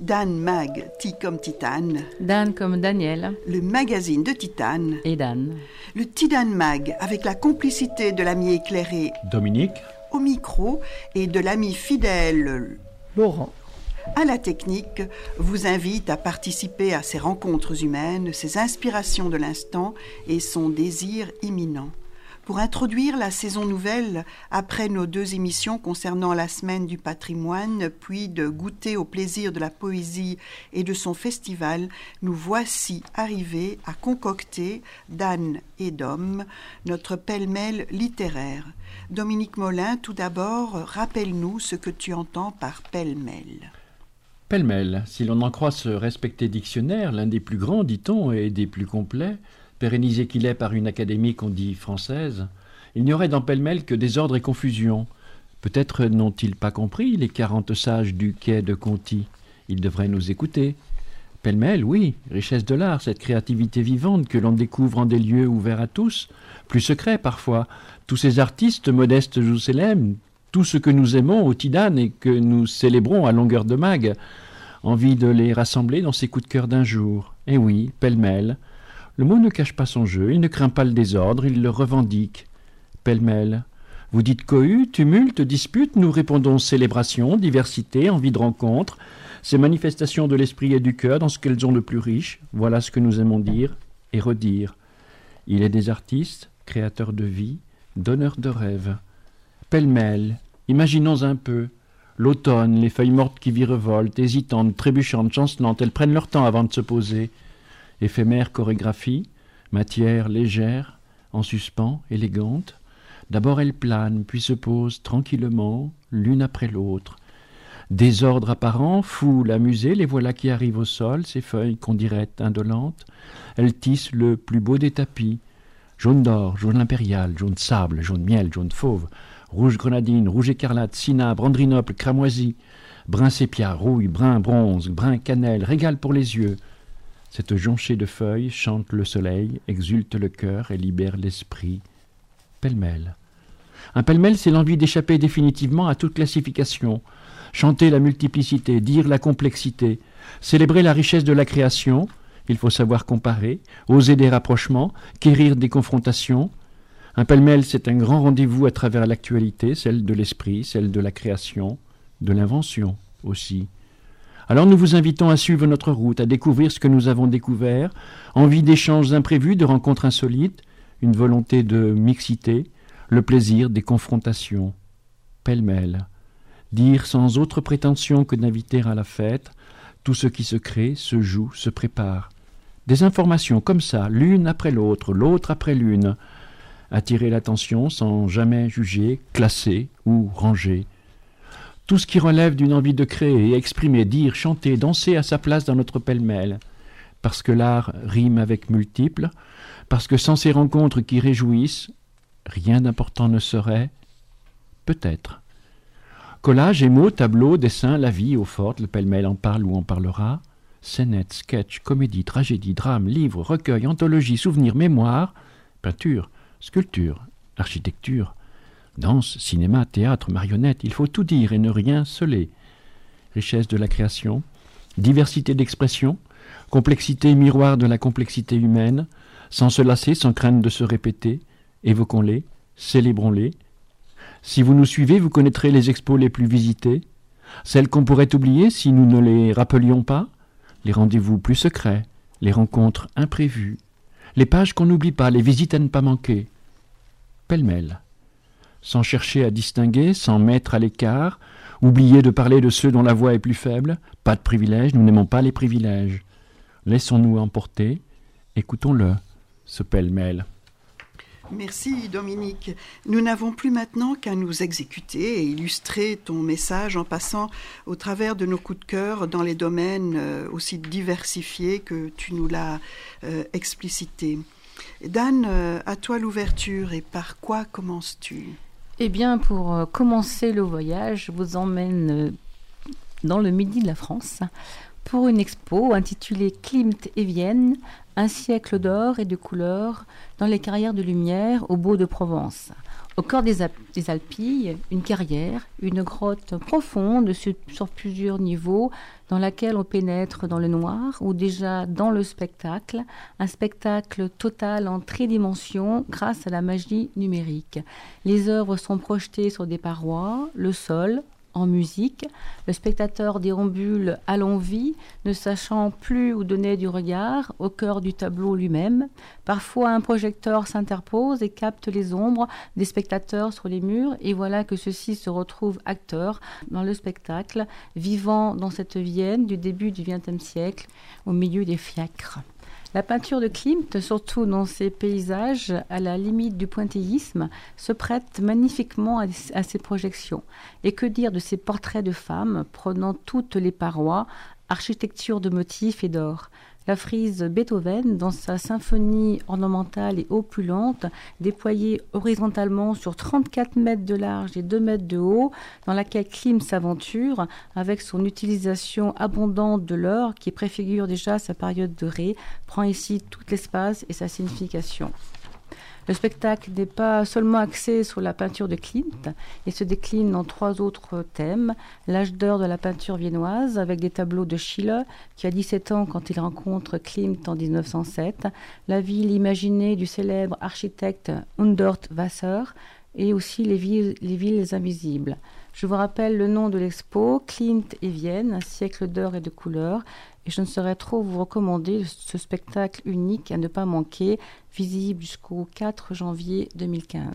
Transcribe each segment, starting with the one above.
Dan Mag, T comme Titane. Dan comme Daniel. Le magazine de Titane. Et Dan. Le Tidan Mag, avec la complicité de l'ami éclairé Dominique. Au micro et de l'ami fidèle Laurent. À la technique, vous invite à participer à ces rencontres humaines, ces inspirations de l'instant et son désir imminent. Pour introduire la saison nouvelle, après nos 2 émissions concernant la semaine du patrimoine, puis de goûter au plaisir de la poésie et de son festival, nous voici arrivés à concocter, Dan et Dom, notre pêle-mêle littéraire. Dominique Molin, tout d'abord, rappelle-nous ce que tu entends par pêle-mêle. Pêle-mêle, si l'on en croit ce respecté dictionnaire, l'un des plus grands, dit-on, et des plus complets, pérennisé qu'il est par une académie qu'on dit française, il n'y aurait dans pêle-mêle que désordre et confusion. Peut-être n'ont-ils pas compris les 40 sages du quai de Conty. Ils devraient nous écouter. Pêle-mêle, oui, richesse de l'art, cette créativité vivante que l'on découvre en des lieux ouverts à tous, plus secrets parfois, tous ces artistes modestes ou célèbres, tout ce que nous aimons au Tidane et que nous célébrons à longueur de mag, envie de les rassembler dans ces coups de cœur d'un jour. Et oui, pêle-mêle. Le mot ne cache pas son jeu, il ne craint pas le désordre, il le revendique. Pêle-mêle. Vous dites cohue, tumulte, dispute, nous répondons célébration, diversité, envie de rencontre, ces manifestations de l'esprit et du cœur dans ce qu'elles ont de plus riche, voilà ce que nous aimons dire et redire. Il est des artistes, créateurs de vie, donneurs de rêves. Pêle-mêle. Imaginons un peu. L'automne, les feuilles mortes qui virevoltent, hésitantes, trébuchantes, chancelantes, elles prennent leur temps avant de se poser. Éphémère chorégraphie, matière légère, en suspens, élégante. D'abord elles planent, puis se posent tranquillement, l'une après l'autre. Désordre apparent, foule amusée, les voilà qui arrivent au sol, ces feuilles qu'on dirait indolentes. Elles tissent le plus beau des tapis. Jaune d'or, jaune impérial, jaune sable, jaune miel, jaune fauve, rouge grenadine, rouge écarlate, cinabre, andrinople, cramoisi, brun sépia, rouille, brun bronze, brun cannelle, régal pour les yeux. Cette jonchée de feuilles chante le soleil, exulte le cœur et libère l'esprit. Pêle-mêle. Un pêle-mêle, c'est l'envie d'échapper définitivement à toute classification, chanter la multiplicité, dire la complexité, célébrer la richesse de la création. Il faut savoir comparer, oser des rapprochements, quérir des confrontations. Un pêle-mêle, c'est un grand rendez-vous à travers l'actualité, celle de l'esprit, celle de la création, de l'invention aussi. Alors nous vous invitons à suivre notre route, à découvrir ce que nous avons découvert, envie d'échanges imprévus, de rencontres insolites, une volonté de mixité, le plaisir des confrontations. Pêle-mêle. Dire sans autre prétention que d'inviter à la fête tout ce qui se crée, se joue, se prépare. Des informations comme ça, l'une après l'autre, l'autre après l'une. Attirer l'attention sans jamais juger, classer ou ranger. Tout ce qui relève d'une envie de créer, exprimer, dire, chanter, danser à sa place dans notre pêle-mêle. Parce que l'art rime avec multiples, parce que sans ces rencontres qui réjouissent, rien d'important ne serait, peut-être. Collage, émaux, tableaux, dessins, la vie, eau forte, le pêle-mêle en parle ou en parlera. Scénettes, sketch, comédie, tragédie, drame, livre, recueil, anthologie, souvenirs, mémoire, peinture, sculpture, architecture, danse, cinéma, théâtre, marionnette, il faut tout dire et ne rien sceller. Richesse de la création, diversité d'expression, complexité miroir de la complexité humaine, sans se lasser, sans crainte de se répéter, évoquons-les, célébrons-les. Si vous nous suivez, vous connaîtrez les expos les plus visités, celles qu'on pourrait oublier si nous ne les rappelions pas, les rendez-vous plus secrets, les rencontres imprévues, les pages qu'on n'oublie pas, les visites à ne pas manquer. Pêle-mêle. Sans chercher à distinguer, sans mettre à l'écart, oublier de parler de ceux dont la voix est plus faible, pas de privilèges, nous n'aimons pas les privilèges. Laissons-nous emporter, écoutons-le, ce pêle-mêle. Merci Dominique. Nous n'avons plus maintenant qu'à nous exécuter et illustrer ton message en passant au travers de nos coups de cœur dans les domaines aussi diversifiés que tu nous l'as explicité. Dan, à toi l'ouverture et par quoi commences-tu ? Eh bien, pour commencer le voyage, je vous emmène dans le midi de la France pour une expo intitulée Klimt et Vienne, un siècle d'or et de couleurs dans les carrières de lumière au Beau de Provence. Au cœur des Alpilles, une carrière, une grotte profonde sur plusieurs niveaux dans laquelle on pénètre dans le noir ou déjà dans le spectacle, un spectacle total en tridimensions grâce à la magie numérique. Les œuvres sont projetées sur des parois, le sol, en musique. Le spectateur déambule à l'envi, ne sachant plus où donner du regard, au cœur du tableau lui-même. Parfois, un projecteur s'interpose et capte les ombres des spectateurs sur les murs, et voilà que ceux-ci se retrouvent acteurs dans le spectacle, vivant dans cette Vienne du début du XXe siècle, au milieu des fiacres. La peinture de Klimt, surtout dans ses paysages à la limite du pointillisme, se prête magnifiquement à ces projections. Et que dire de ces portraits de femmes prenant toutes les parois, architecture de motifs et d'or. La frise Beethoven, dans sa symphonie ornementale et opulente, déployée horizontalement sur 34 mètres de large et 2 mètres de haut, dans laquelle Klimt s'aventure, avec son utilisation abondante de l'or, qui préfigure déjà sa période dorée, prend ici tout l'espace et sa signification. Le spectacle n'est pas seulement axé sur la peinture de Klimt, il se décline en 3 autres thèmes. L'âge d'or de la peinture viennoise, avec des tableaux de Schiele, qui a 17 ans quand il rencontre Klimt en 1907, la ville imaginée du célèbre architecte Hundort Wasser, et aussi les villes invisibles. Je vous rappelle le nom de l'expo, Klimt et Vienne, un siècle d'or et de couleurs. Et je ne saurais trop vous recommander ce spectacle unique à ne pas manquer, visible jusqu'au 4 janvier 2015.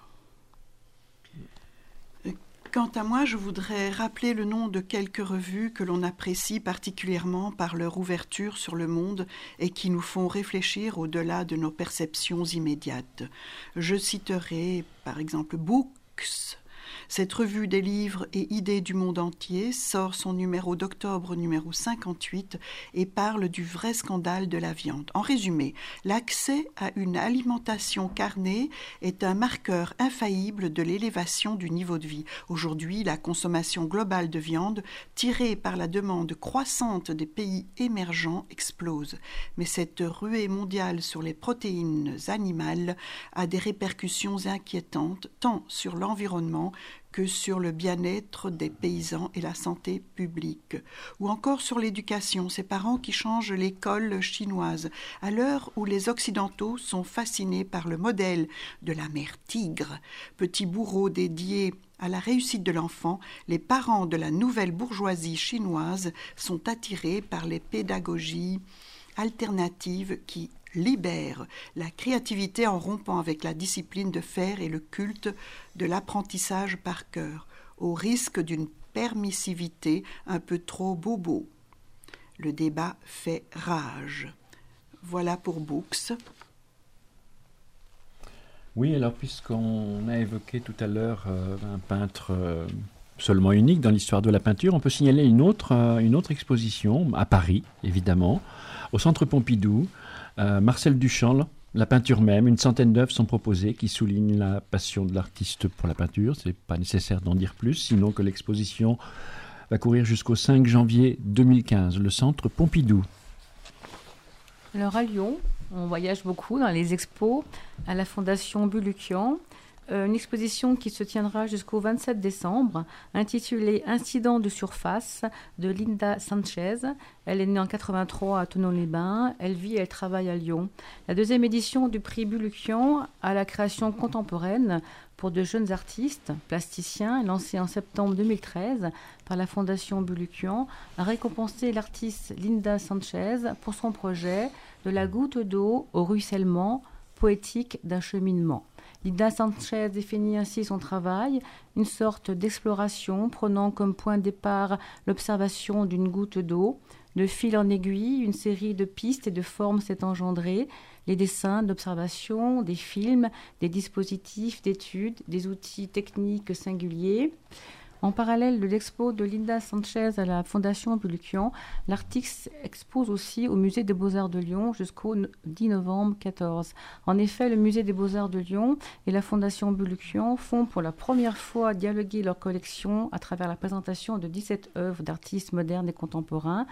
Quant à moi, je voudrais rappeler le nom de quelques revues que l'on apprécie particulièrement par leur ouverture sur le monde et qui nous font réfléchir au-delà de nos perceptions immédiates. Je citerai par exemple Books. Cette revue des livres et idées du monde entier sort son numéro d'octobre, numéro 58, et parle du vrai scandale de la viande. En résumé, l'accès à une alimentation carnée est un marqueur infaillible de l'élévation du niveau de vie. Aujourd'hui, la consommation globale de viande, tirée par la demande croissante des pays émergents, explose. Mais cette ruée mondiale sur les protéines animales a des répercussions inquiétantes, tant sur l'environnement que sur le bien-être des paysans et la santé publique, ou encore sur l'éducation, ces parents qui changent l'école chinoise, à l'heure où les Occidentaux sont fascinés par le modèle de la mère tigre, petit bourreau dédié à la réussite de l'enfant. Les parents de la nouvelle bourgeoisie chinoise sont attirés par les pédagogies alternatives qui libère la créativité en rompant avec la discipline de faire et le culte de l'apprentissage par cœur, au risque d'une permissivité un peu trop bobo. Le débat fait rage. Voilà pour Books. Oui, alors puisqu'on a évoqué tout à l'heure un peintre seulement unique dans l'histoire de la peinture, on peut signaler une autre exposition, à Paris évidemment, au Centre Pompidou. Marcel Duchamp, la peinture même, une centaine d'œuvres sont proposées qui soulignent la passion de l'artiste pour la peinture. Ce n'est pas nécessaire d'en dire plus, sinon que l'exposition va courir jusqu'au 5 janvier 2015, le Centre Pompidou. Alors à Lyon, on voyage beaucoup dans les expos à la Fondation Bulukian. Une exposition qui se tiendra jusqu'au 27 décembre, intitulée « Incident de surface » de Linda Sanchez. Elle est née en 83 à Thonon-les-Bains. Elle vit et elle travaille à Lyon. La 2e édition du prix Bulukian à la création contemporaine pour de jeunes artistes, plasticiens, lancée en septembre 2013 par la Fondation Bulukian, a récompensé l'artiste Linda Sanchez pour son projet « De la goutte d'eau au ruissellement, poétique d'un cheminement ». Linda Sanchez définit ainsi son travail, une sorte d'exploration prenant comme point de départ l'observation d'une goutte d'eau. De fil en aiguille, une série de pistes et de formes s'est engendrée. Les dessins d'observation, des films, des dispositifs d'études, des outils techniques singuliers. En parallèle de l'expo de Linda Sanchez à la Fondation Bulukian, l'artiste expose aussi au Musée des Beaux-Arts de Lyon jusqu'au 10 novembre 2014. En effet, le Musée des Beaux-Arts de Lyon et la Fondation Bulukian font pour la première fois dialoguer leur collection à travers la présentation de 17 œuvres d'artistes modernes et contemporains.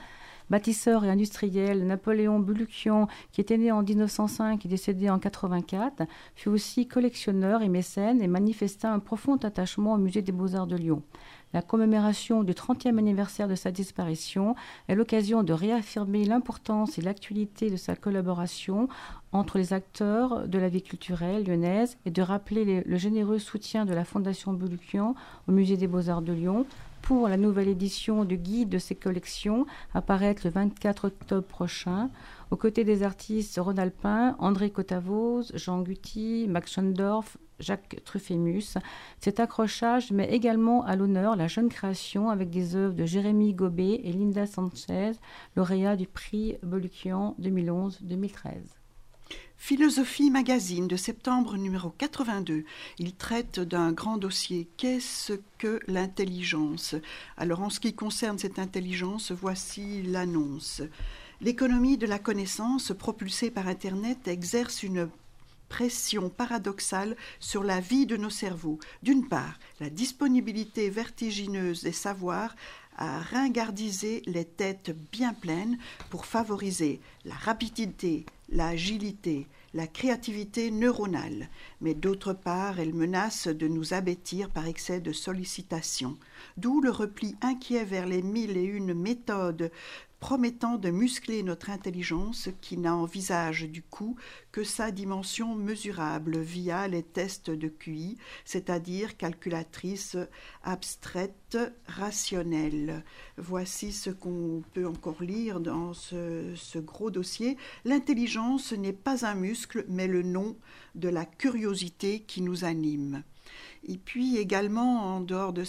bâtisseur et industriel, Napoléon Bulukian, qui était né en 1905 et décédé en 1984, fut aussi collectionneur et mécène et manifesta un profond attachement au Musée des Beaux-Arts de Lyon. La commémoration du 30e anniversaire de sa disparition est l'occasion de réaffirmer l'importance et l'actualité de sa collaboration entre les acteurs de la vie culturelle lyonnaise et de rappeler le généreux soutien de la Fondation Bulukian au Musée des Beaux-Arts de Lyon pour la nouvelle édition du guide de ses collections, apparaître le 24 octobre prochain, aux côtés des artistes Ron Alpin, André Cotavoz, Jean Gutti, Max Schondorf, Jacques Truffémus. Cet accrochage met également à l'honneur la jeune création avec des œuvres de Jérémy Gobet et Linda Sanchez, lauréats du prix Bulukian 2011-2013. Philosophie Magazine de septembre numéro 82. Il traite d'un grand dossier. Qu'est-ce que l'intelligence? Alors en ce qui concerne cette intelligence, voici l'annonce. L'économie de la connaissance propulsée par Internet exerce une pression paradoxale sur la vie de nos cerveaux. D'une part, la disponibilité vertigineuse des savoirs a ringardisé les têtes bien pleines pour favoriser la rapidité, l'agilité, la créativité neuronale. Mais d'autre part, elle menace de nous abêtir par excès de sollicitation. D'où le repli inquiet vers les 1001 méthodes promettant de muscler notre intelligence qui n'envisage du coup que sa dimension mesurable via les tests de QI, c'est-à-dire calculatrice abstraite rationnelle. Voici ce qu'on peut encore lire dans ce gros dossier. L'intelligence n'est pas un muscle, mais le nom de la curiosité qui nous anime. Et puis également, en dehors de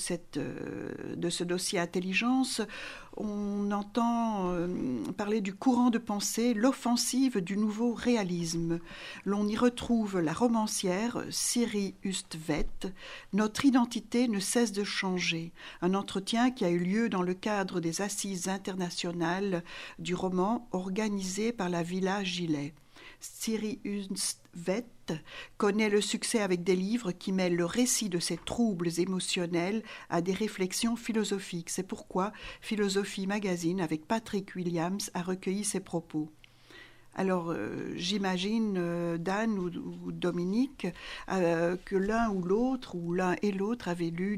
ce dossier intelligence, on entend parler du courant de pensée, l'offensive du nouveau réalisme. L'on y retrouve la romancière Siri Hustvedt. Notre identité ne cesse de changer. Un entretien qui a eu lieu dans le cadre des Assises internationales du roman organisé par la Villa Gilet. Siri Hustvedt connaît le succès avec des livres qui mêlent le récit de ses troubles émotionnels à des réflexions philosophiques. C'est pourquoi Philosophie Magazine, avec Patrick Williams, a recueilli ses propos. Alors, j'imagine, Dan ou Dominique, que l'un et l'autre avaient lu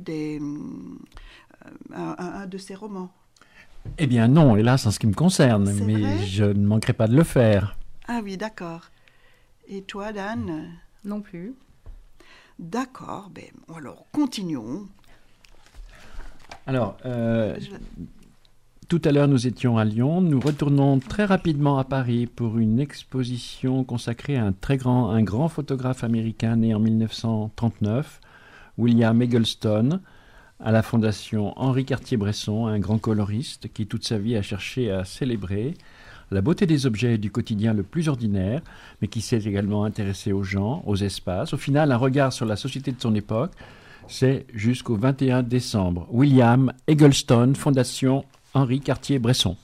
un de ces romans. Eh bien non, hélas, en ce qui me concerne, C'est mais vrai? je ne manquerai pas de le faire. Ah oui, d'accord. Et toi, Dan? Non plus. D'accord, alors continuons. Alors, tout à l'heure, nous étions à Lyon. Nous retournons très rapidement à Paris pour une exposition consacrée à un grand photographe américain né en 1939, William Eggleston, à la Fondation Henri Cartier-Bresson, un grand coloriste qui toute sa vie a cherché à célébrer la beauté des objets du quotidien le plus ordinaire, mais qui s'est également intéressé aux gens, aux espaces. Au final, un regard sur la société de son époque, c'est jusqu'au 21 décembre. William Eggleston, Fondation Henri Cartier-Bresson.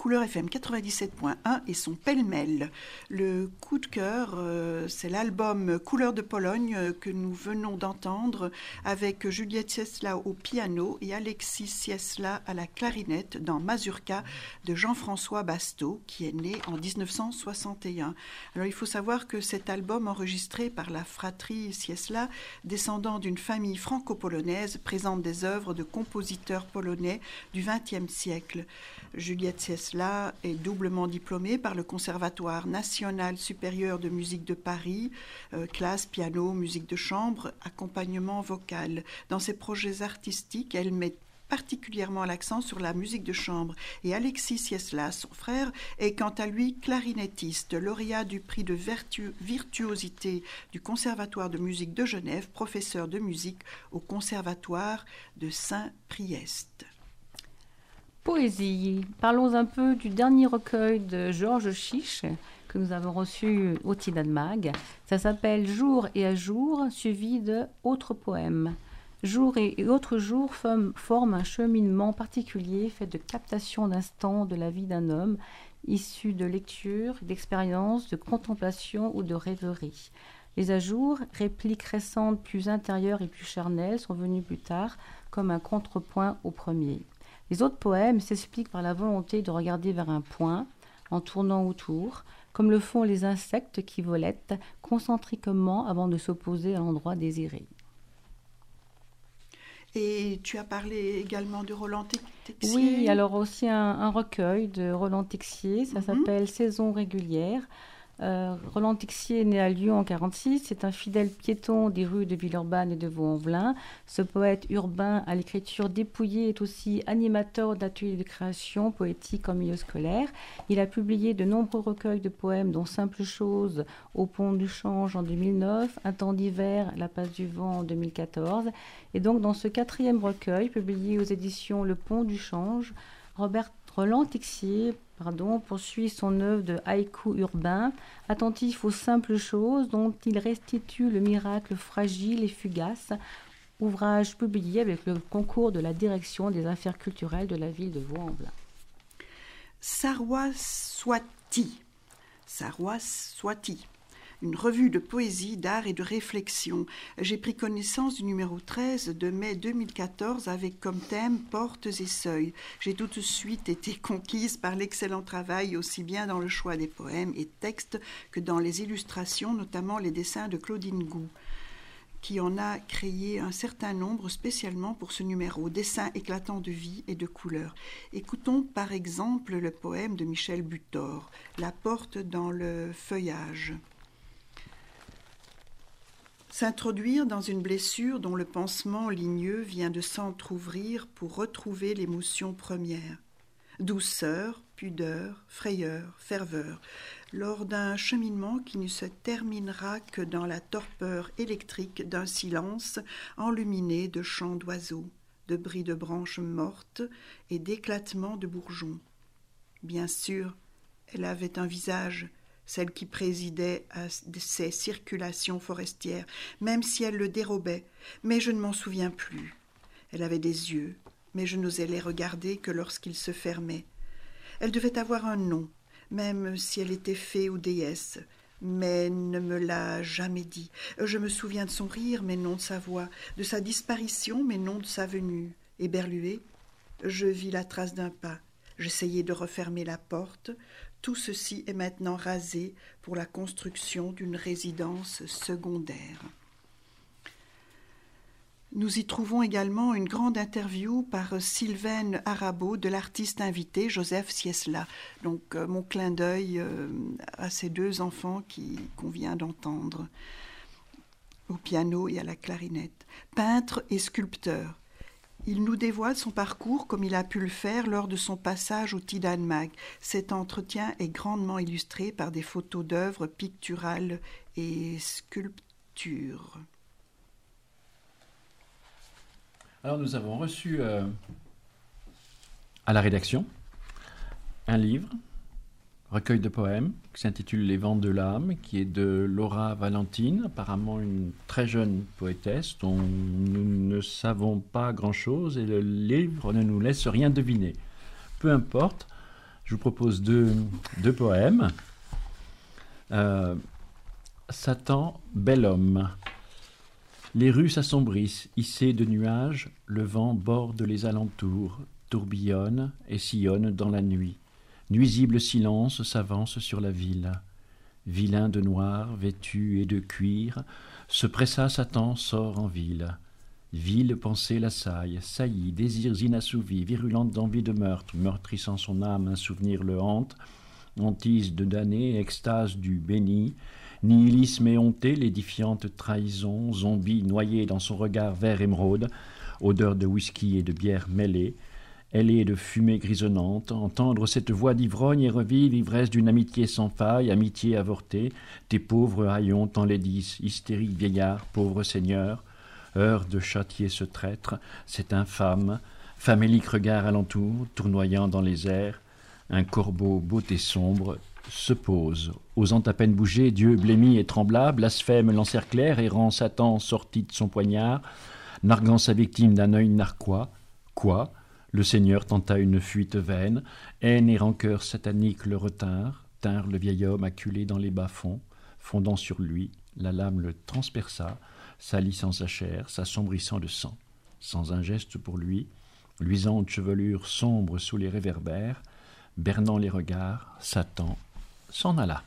Couleur FM 97.1 et son pêle-mêle. Le coup de cœur, c'est l'album Couleur de Pologne que nous venons d'entendre avec Juliette Ciesla au piano et Alexis Ciesla à la clarinette dans Mazurka de Jean-François Basteau, qui est né en 1961. Alors il faut savoir que cet album enregistré par la fratrie Ciesla, descendant d'une famille franco-polonaise, présente des œuvres de compositeurs polonais du XXe siècle. Juliette Ciesla est doublement diplômée par le Conservatoire national supérieur de musique de Paris, classe piano, musique de chambre, accompagnement vocal. Dans ses projets artistiques, elle met particulièrement l'accent sur la musique de chambre. Et Alexis Ciesla, son frère, est quant à lui clarinettiste, lauréat du prix de virtuosité du Conservatoire de musique de Genève, professeur de musique au Conservatoire de Saint-Priest. Poésie. Parlons un peu du dernier recueil de Georges Chiche que nous avons reçu au Tidal Mag. Ça s'appelle Jour et à jour, suivi de Autres poèmes. Jour et autres jours forment un cheminement particulier fait de captation d'instants de la vie d'un homme, issus de lectures, d'expériences, de contemplation ou de rêveries. Les ajours, répliques récentes plus intérieures et plus charnelles, sont venus plus tard comme un contrepoint au premier. Les autres poèmes s'expliquent par la volonté de regarder vers un point, en tournant autour, comme le font les insectes qui volettent concentriquement avant de s'opposer à l'endroit désiré. Et tu as parlé également de Roland Texier. Oui, alors aussi un recueil de Roland Texier, ça s'appelle Saison régulière. Roland Texier est né à Lyon en 1946, c'est un fidèle piéton des rues de Villeurbanne et de Vaux-en-Velin. Ce poète urbain à l'écriture dépouillée est aussi animateur d'ateliers de création poétique en milieu scolaire. Il a publié de nombreux recueils de poèmes dont Simple chose au Pont du Change en 2009, Un temps d'hiver, La passe du vent en 2014. Et donc dans ce 4e recueil, publié aux éditions Le Pont du Change, Roland Texier poursuit son œuvre de haïku urbain, attentif aux simples choses dont il restitue le miracle fragile et fugace, ouvrage publié avec le concours de la direction des affaires culturelles de la ville de Vaux-en-Velin. Sarwaswati, une revue de poésie, d'art et de réflexion. J'ai pris connaissance du numéro 13 de mai 2014 avec comme thème « Portes et seuils ». J'ai tout de suite été conquise par l'excellent travail aussi bien dans le choix des poèmes et textes que dans les illustrations, notamment les dessins de Claudine Gou, qui en a créé un certain nombre spécialement pour ce numéro, dessins éclatants de vie et de couleurs. Écoutons par exemple le poème de Michel Butor, « La porte dans le feuillage ». S'introduire dans une blessure dont le pansement ligneux vient de s'entr'ouvrir pour retrouver l'émotion première. Douceur, pudeur, frayeur, ferveur, lors d'un cheminement qui ne se terminera que dans la torpeur électrique d'un silence enluminé de chants d'oiseaux, de bris de branches mortes et d'éclatements de bourgeons. Bien sûr, elle avait un visage, celle qui présidait à ces circulations forestières, même si elle le dérobait, mais je ne m'en souviens plus. Elle avait des yeux, mais je n'osais les regarder que lorsqu'ils se fermaient. Elle devait avoir un nom, même si elle était fée ou déesse, mais ne me l'a jamais dit. Je me souviens de son rire, mais non de sa voix, de sa disparition, mais non de sa venue. Éberluée, je vis la trace d'un pas. J'essayai de refermer la porte. Tout ceci est maintenant rasé pour la construction d'une résidence secondaire. Nous y trouvons également une grande interview par Sylvaine Arabeau de l'artiste invité Joseph Ciesla. Donc mon clin d'œil à ces deux enfants qu'on vient d'entendre, au piano et à la clarinette. Peintre et sculpteur. Il nous dévoile son parcours comme il a pu le faire lors de son passage au Tidal Mag. Cet entretien est grandement illustré par des photos d'œuvres picturales et sculptures. Alors nous avons reçu à la rédaction un livre, recueil de poèmes, qui s'intitule Les Vents de l'âme, qui est de Laura Valentine, apparemment une très jeune poétesse dont nous ne savons pas grand-chose et le livre ne nous laisse rien deviner. Peu importe, Je vous propose deux poèmes. Satan, bel homme. Les rues s'assombrissent, hissées de nuages, le vent borde les alentours, tourbillonne et sillonne dans la nuit. Nuisible silence s'avance sur la ville. Vilain de noir, vêtu et de cuir, se pressa Satan sort en ville. Vile pensée l'assaille, saillie, désirs inassouvis, virulente d'envie de meurtre, meurtrissant son âme, un souvenir le hante, hantise de damné, extase du béni, nihilisme éhonté, l'édifiante trahison, zombie noyé dans son regard vert émeraude, odeur de whisky et de bière mêlée, ailée de fumée grisonnante, entendre cette voix d'ivrogne et revivre ivresse d'une amitié sans faille, amitié avortée, tes pauvres haillons t'enlaidissent, hystérique vieillard, pauvre seigneur, heure de châtier ce traître, cet infâme, famélique regard alentour, tournoyant dans les airs, un corbeau beauté sombre se pose. Osant à peine bouger, Dieu blêmi et trembla, blasphème l'encerclèrent, errant Satan sorti de son poignard, narguant sa victime d'un œil narquois. Quoi ? Le Seigneur tenta une fuite vaine, haine et rancœur satanique le retinrent, tinrent le vieil homme acculé dans les bas-fonds, fondant sur lui, la lame le transperça, salissant sa chair, s'assombrissant de sang. Sans un geste pour lui, luisante chevelure sombre sous les réverbères, bernant les regards, Satan s'en alla.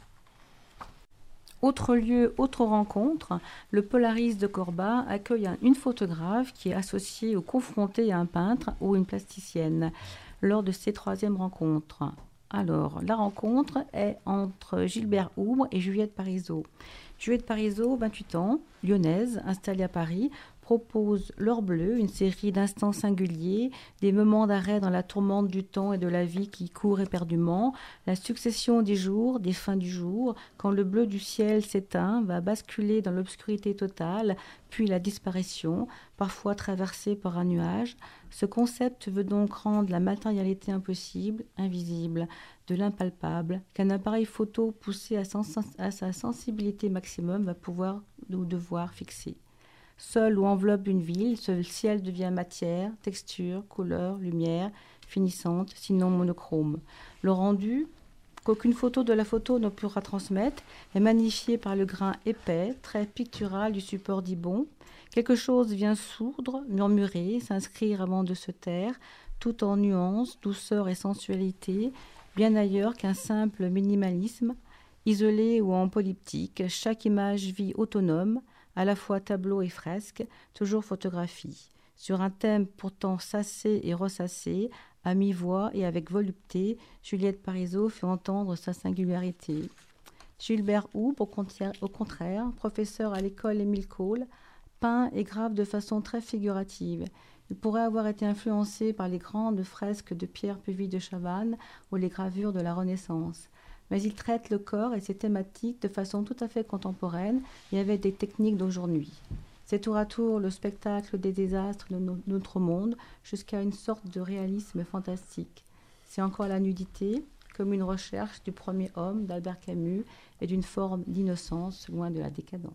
Autre lieu, autre rencontre, le Polaris de Corba accueille une photographe qui est associée ou confrontée à un peintre ou une plasticienne lors de ces troisièmes rencontres. Alors, la rencontre est entre Gilbert Houbre et Juliette Parisot. Juliette Parisot, 28 ans, lyonnaise, installée à Paris, propose L'Heure bleue, une série d'instants singuliers, des moments d'arrêt dans la tourmente du temps et de la vie qui court éperdument, la succession des jours, des fins du jour, quand le bleu du ciel s'éteint, va basculer dans l'obscurité totale, puis la disparition, parfois traversée par un nuage. Ce concept veut donc rendre la matérialité impossible, invisible, de l'impalpable, qu'un appareil photo poussé à sa sensibilité maximum va pouvoir ou devoir fixer. Seul où enveloppe une ville, ce ciel devient matière, texture, couleur, lumière, finissante, sinon monochrome. Le rendu, qu'aucune photo de la photo ne pourra transmettre, est magnifié par le grain épais, très pictural du support d'Ibon. Quelque chose vient sourdre, murmurer, s'inscrire avant de se taire, tout en nuances, douceur et sensualité, bien ailleurs qu'un simple minimalisme. Isolé ou en polyptyque, chaque image vit autonome, à la fois tableau et fresque, toujours photographie. Sur un thème pourtant sassé et ressassé, à mi-voix et avec volupté, Juliette Parisot fait entendre sa singularité. Gilbert Houbre, au contraire, professeur à l'école Émile Cole, peint et grave de façon très figurative. Il pourrait avoir été influencé par les grandes fresques de Pierre Puvis de Chavannes ou les gravures de la Renaissance. Mais il traite le corps et ses thématiques de façon tout à fait contemporaine et avec des techniques d'aujourd'hui. C'est tour à tour le spectacle des désastres de notre monde jusqu'à une sorte de réalisme fantastique. C'est encore la nudité, comme une recherche du premier homme d'Albert Camus et d'une forme d'innocence loin de la décadence.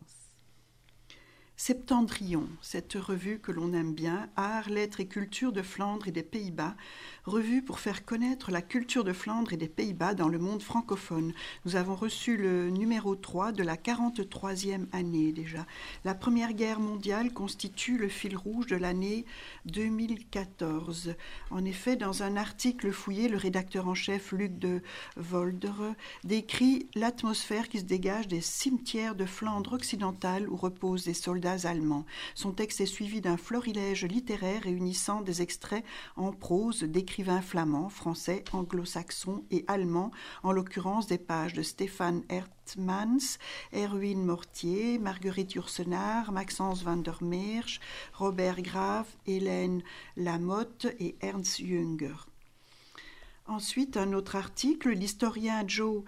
Septentrion, cette revue que l'on aime bien, Art, Lettres et Culture de Flandre et des Pays-Bas, revue pour faire connaître la culture de Flandre et des Pays-Bas dans le monde francophone. Nous avons reçu le numéro 3 de la 43e année déjà. La Première Guerre mondiale constitue le fil rouge de l'année 2014. En effet, dans un article fouillé, le rédacteur en chef Luc de Voldre décrit l'atmosphère qui se dégage des cimetières de Flandre occidentale où reposent des soldats allemands. Son texte est suivi d'un florilège littéraire réunissant des extraits en prose d'écrivains flamands, français, anglo-saxons et allemands, en l'occurrence des pages de Stéphane Hertmans, Erwin Mortier, Marguerite Yourcenar, Maxence van der Meersch, Robert Graaf, Hélène Lamotte et Ernst Jünger. Ensuite, un autre article, l'historien Joe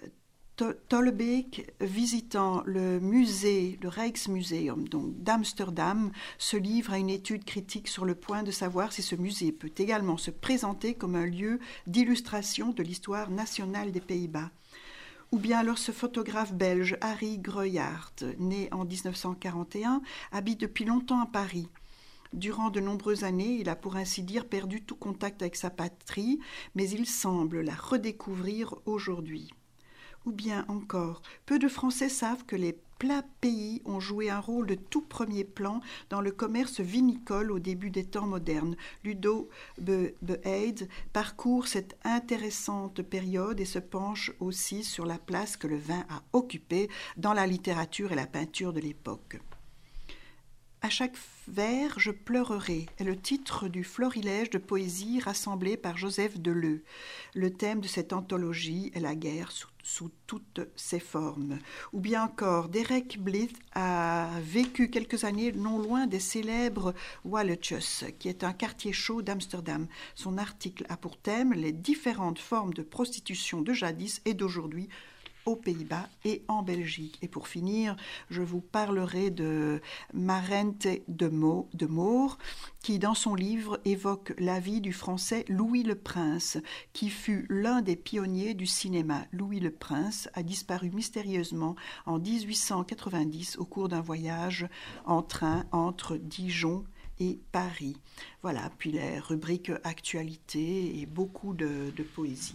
Tolbeek, visitant le musée, le Rijksmuseum donc d'Amsterdam, se livre à une étude critique sur le point de savoir si ce musée peut également se présenter comme un lieu d'illustration de l'histoire nationale des Pays-Bas. Ou bien alors ce photographe belge Harry Gruyaert, né en 1941, habite depuis longtemps à Paris. Durant de nombreuses années, il a pour ainsi dire perdu tout contact avec sa patrie, mais il semble la redécouvrir aujourd'hui. Ou bien encore, peu de Français savent que les plats pays ont joué un rôle de tout premier plan dans le commerce vinicole au début des temps modernes. Ludo Beheide parcourt cette intéressante période et se penche aussi sur la place que le vin a occupée dans la littérature et la peinture de l'époque. À chaque vers, je pleurerai est le titre du florilège de poésie rassemblé par Joseph Deleu. Le thème de cette anthologie est la guerre sous toutes ses formes. Ou bien encore, Derek Blyth a vécu quelques années non loin des célèbres Walletjes, qui est un quartier chaud d'Amsterdam. Son article a pour thème les différentes formes de prostitution de jadis et d'aujourd'hui aux Pays-Bas et en Belgique. Et pour finir, je vous parlerai de Marente de Moor, qui dans son livre évoque la vie du Français Louis le Prince, qui fut l'un des pionniers du cinéma. Louis le Prince a disparu mystérieusement en 1890 au cours d'un voyage en train entre Dijon et Paris. Voilà, puis les rubriques actualité et beaucoup de poésie.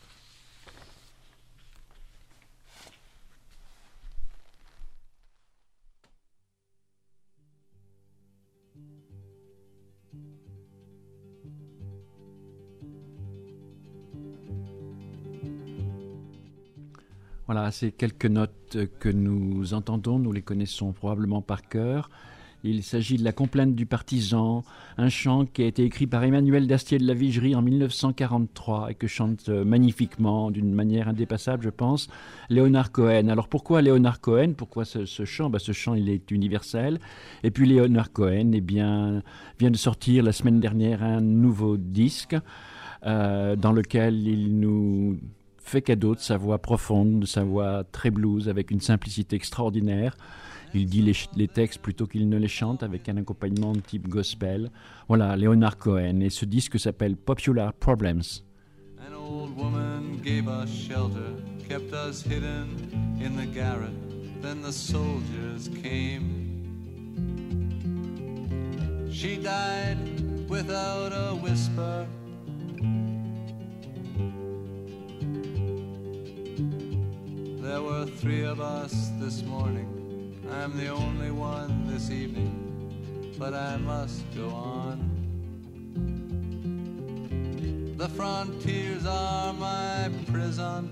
Voilà, ces quelques notes que nous entendons, nous les connaissons probablement par cœur. Il s'agit de La complainte du partisan, un chant qui a été écrit par Emmanuel Dastier de la Vigerie en 1943 et que chante magnifiquement, d'une manière indépassable, je pense, Léonard Cohen. Alors pourquoi Léonard Cohen ? Pourquoi ce chant ? Ce chant, il est universel. Et puis Léonard Cohen, vient de sortir la semaine dernière un nouveau disque dans lequel il nous fait cadeau de sa voix profonde, de sa voix très blues, avec une simplicité extraordinaire. Il dit les textes plutôt qu'il ne les chante, avec un accompagnement de type gospel. Voilà, Léonard Cohen, et ce disque s'appelle Popular Problems. An old woman gave us shelter, kept us hidden in the garret. Then the soldiers came. She died without a whisper. There were 3 of us this morning. I'm the only one this evening, but I must go on. The frontiers are my prison.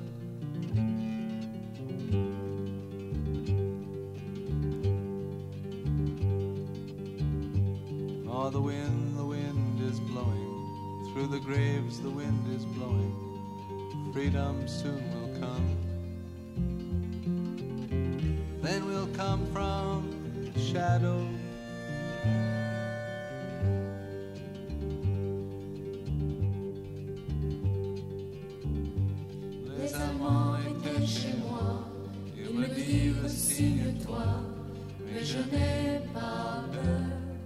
Oh, the wind is blowing. Through the graves the wind is blowing. Freedom soon will come. Then we'll come from the shadow. Les amants étaient chez moi. Ils me disent signe-toi, mais je n'ai pas peur.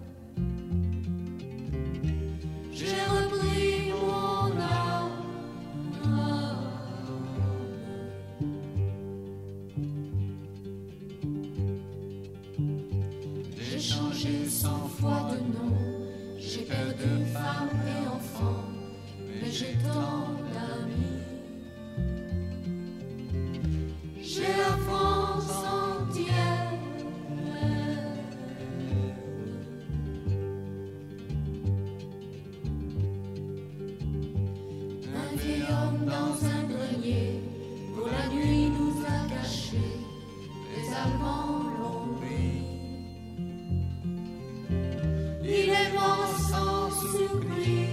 J'ai repris mon âme. J'ai changé 100 fois de nom, j'ai perdu femme et enfant, mais j'ai tant d'amis. J'ai la France entière. Un vieil homme dans un grenier, pour la nuit nous a cachés, les Allemands l'ont pris. Il est mort sans surprise.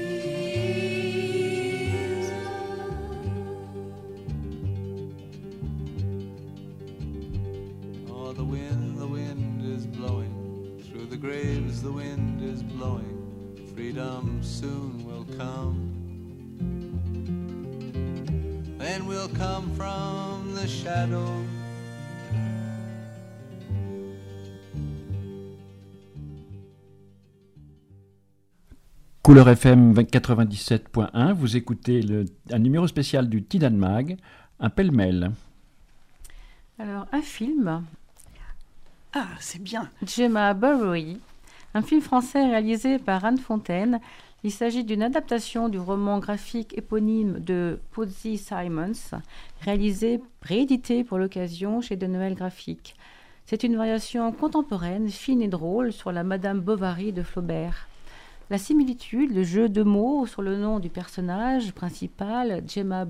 Oh, the wind is blowing. Through the graves the wind is blowing. Freedom soon will come. Then we'll come from the shadow. Couleur FM 97.1, vous écoutez un numéro spécial du Tidal Mag, un pêle-mêle. Alors, un film, Ah, c'est bien. Gemma Burrowy, Un film français réalisé par Anne Fontaine. Il s'agit d'une adaptation du roman graphique éponyme de Posy Simons, réédité pour l'occasion chez De Noël Graphique. C'est une variation contemporaine, fine et drôle sur la Madame Bovary de Flaubert. La similitude, le jeu de mots sur le nom du personnage principal, Emma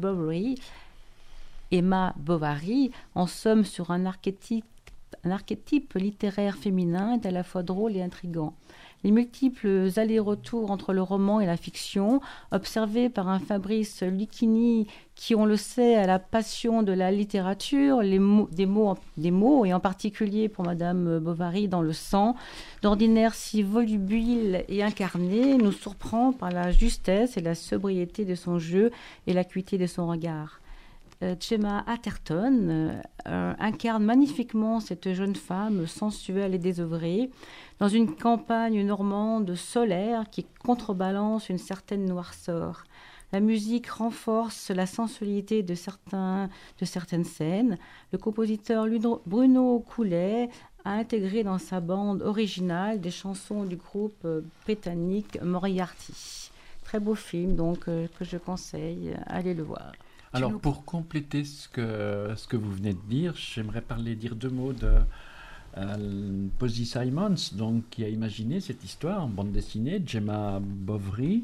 Bovary, en somme sur un archétype littéraire féminin, est à la fois drôle et intrigant. Les multiples allers-retours entre le roman et la fiction, observés par un Fabrice Lucchini qui, on le sait, a la passion de la littérature, des mots, et en particulier pour Madame Bovary dans le sang, d'ordinaire si volubile et incarné, nous surprend par la justesse et la sobriété de son jeu et l'acuité de son regard. Gemma Arterton incarne magnifiquement cette jeune femme sensuelle et désœuvrée dans une campagne normande solaire qui contrebalance une certaine noirceur. La musique renforce la sensualité de certaines scènes. Le compositeur Bruno Coulet a intégré dans sa bande originale des chansons du groupe britannique Moriarty. Très beau film donc que je conseille, allez le voir. Alors, pour compléter ce que vous venez de dire, j'aimerais dire 2 mots de Posy Simons, donc, qui a imaginé cette histoire en bande dessinée, Gemma Bovary.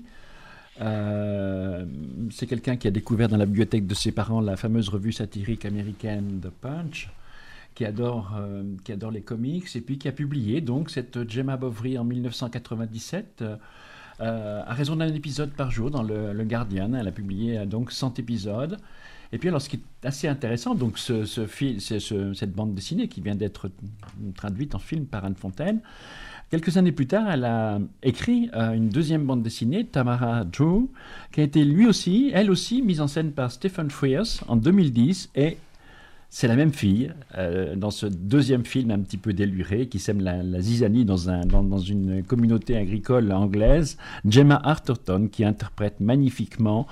C'est quelqu'un qui a découvert dans la bibliothèque de ses parents la fameuse revue satirique américaine The Punch, qui adore les comics, et puis qui a publié donc cette Gemma Bovary en 1997, à raison d'un épisode par jour dans le Guardian. Elle a publié donc 100 épisodes. Et puis alors, ce qui est assez intéressant, donc cette bande dessinée qui vient d'être traduite en film par Anne Fontaine, quelques années plus tard, elle a écrit une deuxième bande dessinée, Tamara Drew, qui a été elle aussi mise en scène par Stephen Frears en 2010, et c'est la même fille, dans ce deuxième film un petit peu déluré, qui sème la zizanie dans une communauté agricole anglaise, Gemma Arterton, qui interprète magnifiquement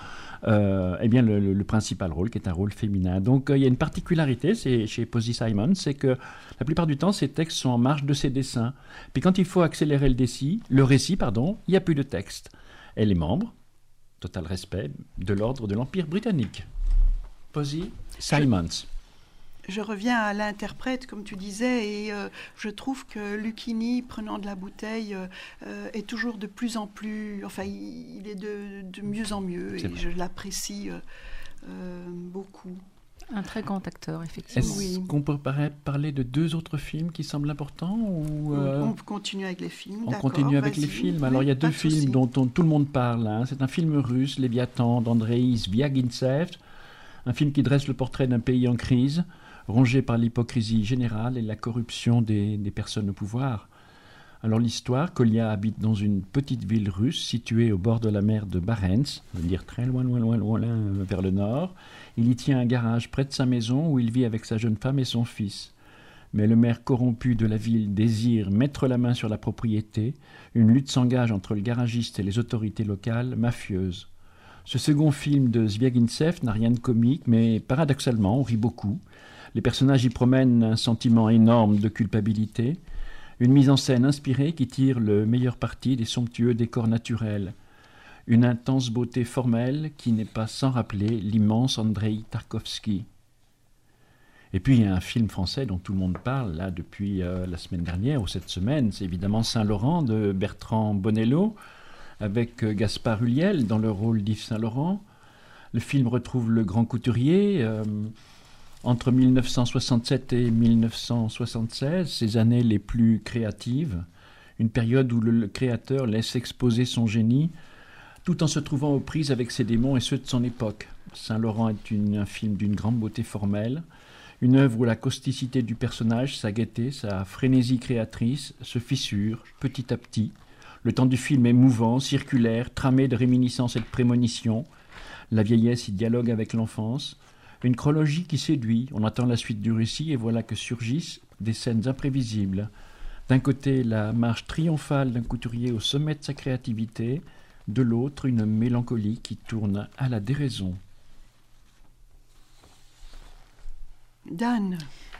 le principal rôle, qui est un rôle féminin. Donc il y a une particularité chez Posy Simon, c'est que la plupart du temps, ces textes sont en marge de ses dessins. Puis quand il faut accélérer le récit, il n'y a plus de texte. Elle est membre, total respect, de l'ordre de l'Empire britannique. Posy Simons. Je reviens à l'interprète, comme tu disais, et je trouve que Lucchini, prenant de la bouteille, est toujours de plus en plus... Enfin, il est de mieux en mieux, et je l'apprécie beaucoup. Un très grand acteur, effectivement. Est-ce qu'on peut parler de 2 autres films qui semblent importants ou On continue avec les films, On continue avec les films. Alors, il y a 2 films dont tout le monde parle. Hein. C'est un film russe, Léviathan, d'Andreï Zvyagintsev, un film qui dresse le portrait d'un pays en crise, rongé par l'hypocrisie générale et la corruption des personnes au pouvoir. Alors l'histoire, Kolya habite dans une petite ville russe située au bord de la mer de Barents, c'est-à-dire très loin vers le nord. Il y tient un garage près de sa maison où il vit avec sa jeune femme et son fils. Mais le maire corrompu de la ville désire mettre la main sur la propriété. Une lutte s'engage entre le garagiste et les autorités locales mafieuses. Ce second film de Zvyagintsev n'a rien de comique, mais paradoxalement, on rit beaucoup. Les personnages y promènent un sentiment énorme de culpabilité, une mise en scène inspirée qui tire le meilleur parti des somptueux décors naturels, une intense beauté formelle qui n'est pas sans rappeler l'immense Andreï Tarkovsky. Et puis il y a un film français dont tout le monde parle là depuis la semaine dernière ou cette semaine, c'est évidemment Saint-Laurent de Bertrand Bonello, avec Gaspard Ulliel dans le rôle d'Yves Saint-Laurent. Le film retrouve le grand couturier entre 1967 et 1976, ces années les plus créatives, une période où le créateur laisse exposer son génie tout en se trouvant aux prises avec ses démons et ceux de son époque. Saint-Laurent est un film d'une grande beauté formelle, une œuvre où la causticité du personnage, sa gaieté, sa frénésie créatrice se fissure petit à petit. Le temps du film est mouvant, circulaire, tramé de réminiscences et de prémonitions. La vieillesse y dialogue avec l'enfance. Une chronologie qui séduit, on attend la suite du récit et voilà que surgissent des scènes imprévisibles. D'un côté, la marche triomphale d'un couturier au sommet de sa créativité, de l'autre, une mélancolie qui tourne à la déraison. Dan.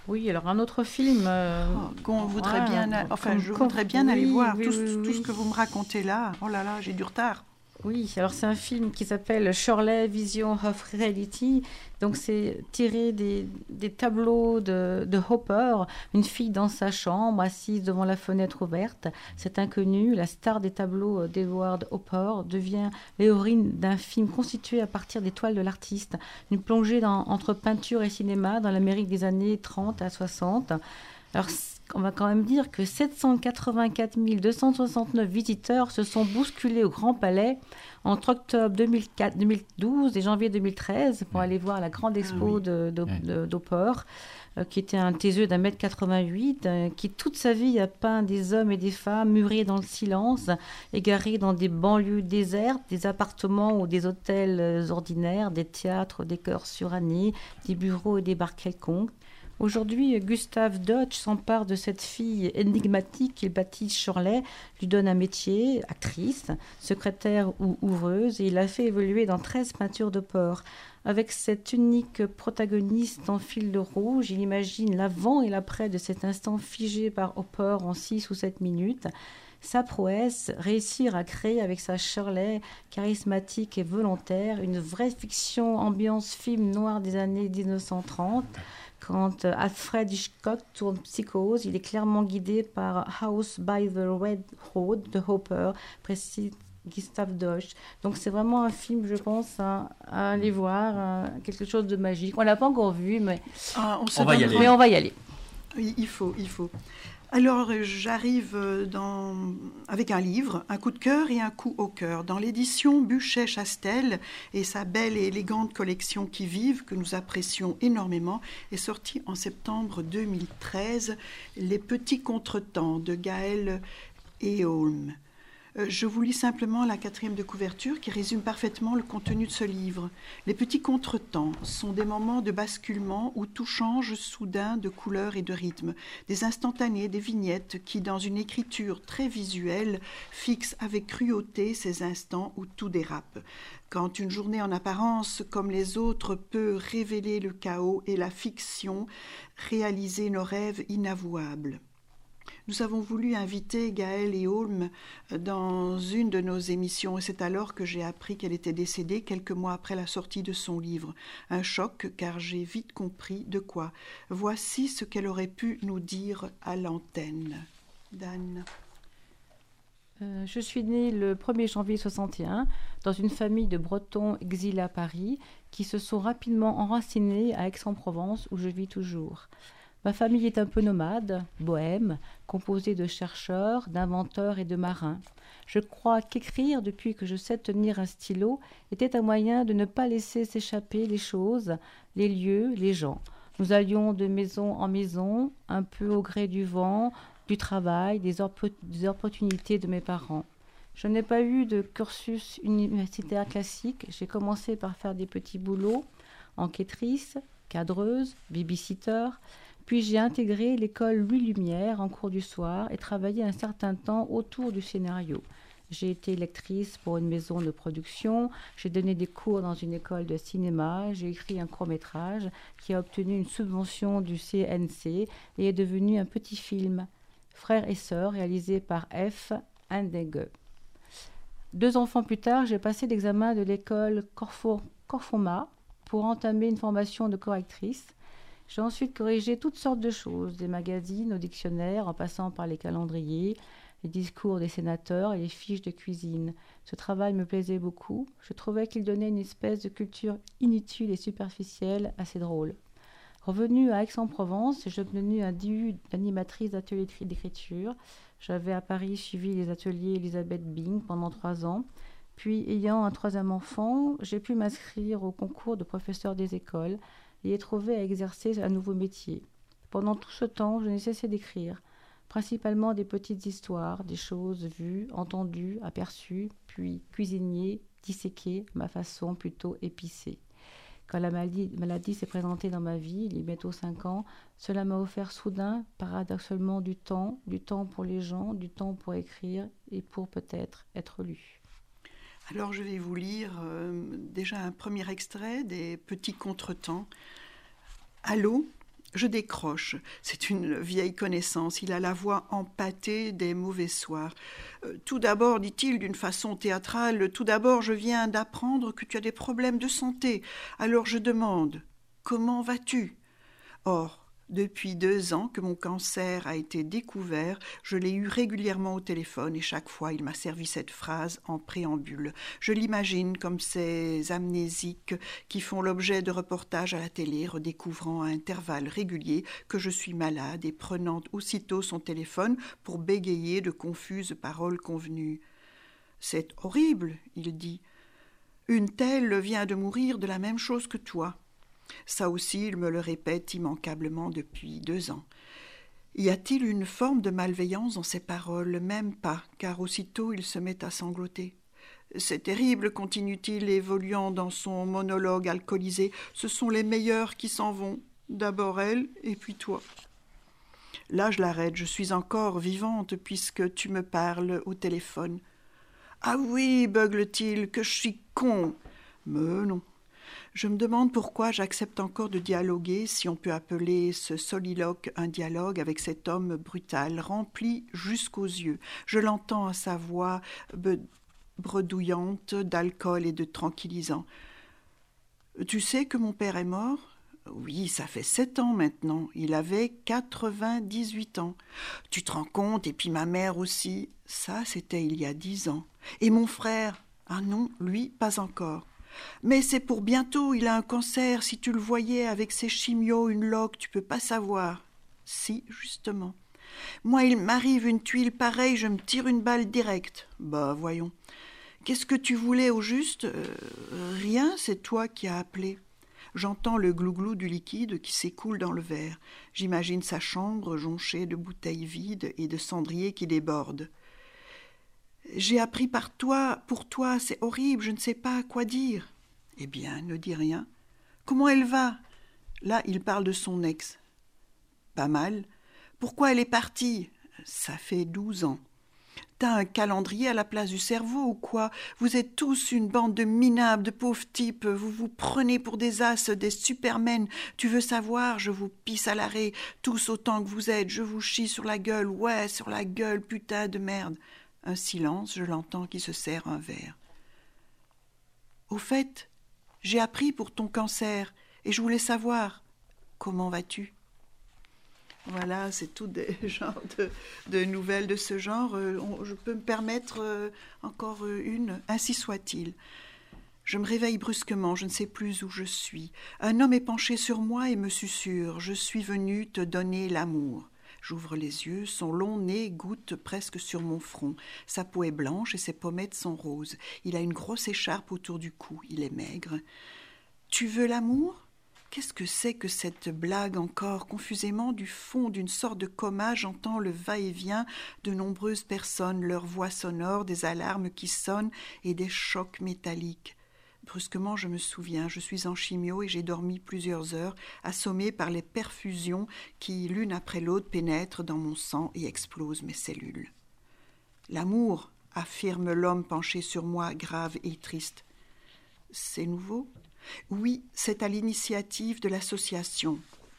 Oui, alors un autre film... qu'on voudrait bien... je voudrais bien aller voir. Tout ce que vous me racontez là, oh là là, j'ai du retard. Oui, alors c'est un film qui s'appelle Shirley Vision of Reality. Donc c'est tiré des tableaux de Hopper, une fille dans sa chambre, assise devant la fenêtre ouverte. Cet inconnu, la star des tableaux d'Edward Hopper, devient l'héroïne d'un film constitué à partir des toiles de l'artiste. Une plongée entre peinture et cinéma dans l'Amérique des années 30 à 60. Alors, on va quand même dire que 784 269 visiteurs se sont bousculés au Grand Palais entre octobre 2012 et janvier 2013 pour aller voir la grande expo d'Hopper, qui était un taiseux d'1,88 m, qui toute sa vie a peint des hommes et des femmes murés dans le silence, égarés dans des banlieues désertes, des appartements ou des hôtels ordinaires, des théâtres, des chœurs surannés, des bureaux et des bars quelconques. Aujourd'hui, Gustav Deutsch s'empare de cette fille énigmatique qu'il baptise Shirley, lui donne un métier, actrice, secrétaire ou ouvreuse, et il la fait évoluer dans 13 peintures d'Hopper. Avec cette unique protagoniste en fil de rouge, il imagine l'avant et l'après de cet instant figé par Hopper en 6 ou 7 minutes. Sa prouesse, réussir à créer avec sa Shirley charismatique et volontaire une vraie fiction ambiance film noir des années 1930. Quand Alfred Hitchcock tourne Psychose, il est clairement guidé par House by the Red Road de Hopper, précise Gustav Deutsch. Donc c'est vraiment un film, je pense, à aller voir, quelque chose de magique. On ne l'a pas encore vu, mais on va y aller. Mais on va y aller. Oui, il faut. Alors, j'arrive avec un livre, un coup de cœur et un coup au cœur. Dans l'édition Buchet-Chastel et sa belle et élégante collection Qui vivent, que nous apprécions énormément, est sorti en septembre 2013, Les petits contretemps de Gaël Eholm. Je vous lis simplement la 4e de couverture qui résume parfaitement le contenu de ce livre. Les petits contretemps sont des moments de basculement où tout change soudain de couleur et de rythme. Des instantanés, des vignettes qui, dans une écriture très visuelle, fixent avec cruauté ces instants où tout dérape. Quand une journée en apparence comme les autres peut révéler le chaos et la fiction, réaliser nos rêves inavouables. Nous avons voulu inviter Gaël Eholm dans une de nos émissions et c'est alors que j'ai appris qu'elle était décédée quelques mois après la sortie de son livre. Un choc car j'ai vite compris de quoi. Voici ce qu'elle aurait pu nous dire à l'antenne. Dan. Je suis née le 1er janvier 1961 dans une famille de Bretons exilés à Paris qui se sont rapidement enracinés à Aix-en-Provence où je vis toujours. Ma famille est un peu nomade, bohème, composée de chercheurs, d'inventeurs et de marins. Je crois qu'écrire, depuis que je sais tenir un stylo, était un moyen de ne pas laisser s'échapper les choses, les lieux, les gens. Nous allions de maison en maison, un peu au gré du vent, du travail, des opportunités de mes parents. Je n'ai pas eu de cursus universitaire classique. J'ai commencé par faire des petits boulots, enquêtrice, cadreuse, baby-sitter. Puis j'ai intégré l'école Louis Lumière en cours du soir et travaillé un certain temps autour du scénario. J'ai été lectrice pour une maison de production, j'ai donné des cours dans une école de cinéma, j'ai écrit un court-métrage qui a obtenu une subvention du CNC et est devenu un petit film, Frères et sœurs, réalisé par F. Indege. 2 ans plus tard, j'ai passé l'examen de l'école Corfoma pour entamer une formation de correctrice. J'ai ensuite corrigé toutes sortes de choses, des magazines aux dictionnaires, en passant par les calendriers, les discours des sénateurs et les fiches de cuisine. Ce travail me plaisait beaucoup. Je trouvais qu'il donnait une espèce de culture inutile et superficielle, assez drôle. Revenue à Aix-en-Provence, j'ai obtenu un DU d'animatrice d'atelier d'écriture. J'avais à Paris suivi les ateliers Elisabeth Bing pendant 3 ans. Puis, ayant un 3e enfant, j'ai pu m'inscrire au concours de professeur des écoles et ai trouvé à exercer un nouveau métier. Pendant tout ce temps, je n'ai cessé d'écrire, principalement des petites histoires, des choses vues, entendues, aperçues, puis cuisinier, disséquées, ma façon plutôt épicée. Quand la maladie s'est présentée dans ma vie, il y a bientôt 5 ans, cela m'a offert soudain, paradoxalement, du temps pour les gens, du temps pour écrire et pour peut-être être lu. Alors je vais vous lire déjà un premier extrait des Petits contretemps. Allô, Je décroche. C'est une vieille connaissance. Il a la voix empâtée des mauvais soirs. Tout d'abord, dit-il d'une façon théâtrale, tout d'abord, je viens d'apprendre que tu as des problèmes de santé. Alors je demande, comment vas-tu ? Or, depuis 2 ans que mon cancer a été découvert, je l'ai eu régulièrement au téléphone et chaque fois il m'a servi cette phrase en préambule. Je l'imagine comme ces amnésiques qui font l'objet de reportages à la télé, redécouvrant à intervalles réguliers que je suis malade et prenant aussitôt son téléphone pour bégayer de confuses paroles convenues. « C'est horrible, il dit. Une telle vient de mourir de la même chose que toi. » Ça aussi, il me le répète immanquablement depuis 2 ans. Y a-t-il une forme de malveillance dans ces paroles ? Même pas, car aussitôt il se met à sangloter. C'est terrible, continue-t-il, évoluant dans son monologue alcoolisé. Ce sont les meilleurs qui s'en vont. D'abord elle, et puis toi. Là, je l'arrête. Je suis encore vivante puisque tu me parles au téléphone. Ah oui, beugle-t-il, que je suis con. Mais non. Je me demande pourquoi j'accepte encore de dialoguer, si on peut appeler ce soliloque un dialogue avec cet homme brutal, rempli jusqu'aux yeux. Je l'entends à sa voix bredouillante d'alcool et de tranquillisant. « Tu sais que mon père est mort ? » ?»« Oui, ça fait 7 ans maintenant. Il avait 98 ans. »« Tu te rends compte ? Et puis ma mère aussi. » »« Ça, c'était il y a 10 ans. »« Et mon frère ? » ?»« Ah non, lui, pas encore. » Mais c'est pour bientôt, il a un cancer, si tu le voyais avec ses chimios, une loque, tu peux pas savoir. Si, justement. Moi, il m'arrive une tuile pareille, je me tire une balle directe. Bah, voyons. Qu'est-ce que tu voulais au juste ? Rien, c'est toi qui as appelé. J'entends le glouglou du liquide qui s'écoule dans le verre. J'imagine sa chambre jonchée de bouteilles vides et de cendriers qui débordent. J'ai appris pour toi, c'est horrible, je ne sais pas quoi dire. Eh bien, ne dis rien. Comment elle va ? Là, il parle de son ex. Pas mal. Pourquoi elle est partie ? Ça fait 12 ans. T'as un calendrier à la place du cerveau ou quoi ? Vous êtes tous une bande de minables, de pauvres types. Vous vous prenez pour des as, des supermen. Tu veux savoir ? Je vous pisse à l'arrêt. Tous autant que vous êtes. Je vous chie sur la gueule. Ouais, sur la gueule, putain de merde. Un silence, je l'entends qui se sert un verre. Au fait, j'ai appris pour ton cancer et je voulais savoir, comment vas-tu ? Voilà, c'est tout des genres de nouvelles de ce genre. Je peux me permettre encore une, ainsi soit-il. Je me réveille brusquement, je ne sais plus où je suis. Un homme est penché sur moi et me susurre, je suis venu te donner l'amour. J'ouvre les yeux, son long nez goutte presque sur mon front. Sa peau est blanche et ses pommettes sont roses. Il a une grosse écharpe autour du cou, il est maigre. « Tu veux l'amour ?» Qu'est-ce que c'est que cette blague encore ? Confusément, du fond d'une sorte de coma, j'entends le va-et-vient de nombreuses personnes, leurs voix sonores, des alarmes qui sonnent et des chocs métalliques. Brusquement, je me souviens, je suis en chimio et j'ai dormi plusieurs heures, assommée par les perfusions qui, l'une après l'autre, pénètrent dans mon sang et explosent mes cellules. L'amour, affirme l'homme penché sur moi, grave et triste. C'est nouveau ? Oui, c'est à l'initiative de l'association.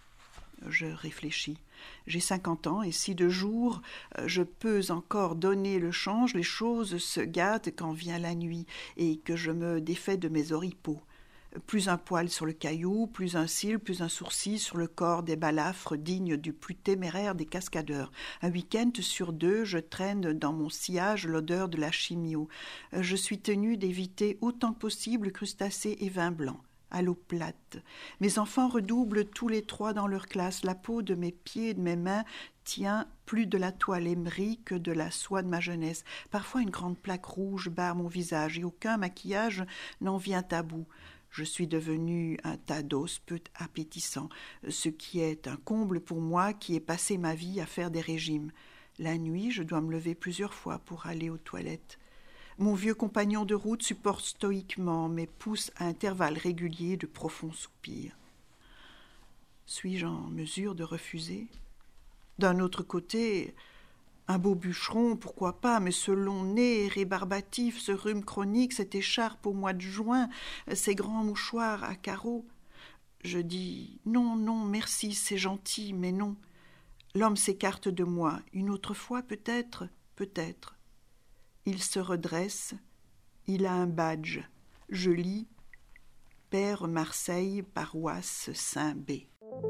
Je réfléchis. J'ai 50 ans et si de jour je peux encore donner le change, les choses se gâtent quand vient la nuit et que je me défais de mes oripeaux. Plus un poil sur le caillou, plus un cil, plus un sourcil sur le corps des balafres dignes du plus téméraire des cascadeurs. Un week-end sur 2, je traîne dans mon sillage l'odeur de la chimio. Je suis tenue d'éviter autant que possible crustacés et vin blanc. À l'eau plate. Mes enfants redoublent tous les 3 dans leur classe. La peau de mes pieds et de mes mains tient plus de la toile émerie que de la soie de ma jeunesse. Parfois, une grande plaque rouge barre mon visage et aucun maquillage n'en vient à bout. Je suis devenue un tas d'os peu appétissant, ce qui est un comble pour moi qui ai passé ma vie à faire des régimes. La nuit, je dois me lever plusieurs fois pour aller aux toilettes. Mon vieux compagnon de route supporte stoïquement, mais pousse à intervalles réguliers de profonds soupirs. Suis-je en mesure de refuser ? D'un autre côté, un beau bûcheron, pourquoi pas, mais ce long nez rébarbatif, ce rhume chronique, cette écharpe au mois de juin, ces grands mouchoirs à carreaux. Je dis « Non, non, merci, c'est gentil, mais non. » L'homme s'écarte de moi. Une autre fois, peut-être, peut-être. Il se redresse. Il a un badge. Je lis « Père Marseille, paroisse Saint-B. »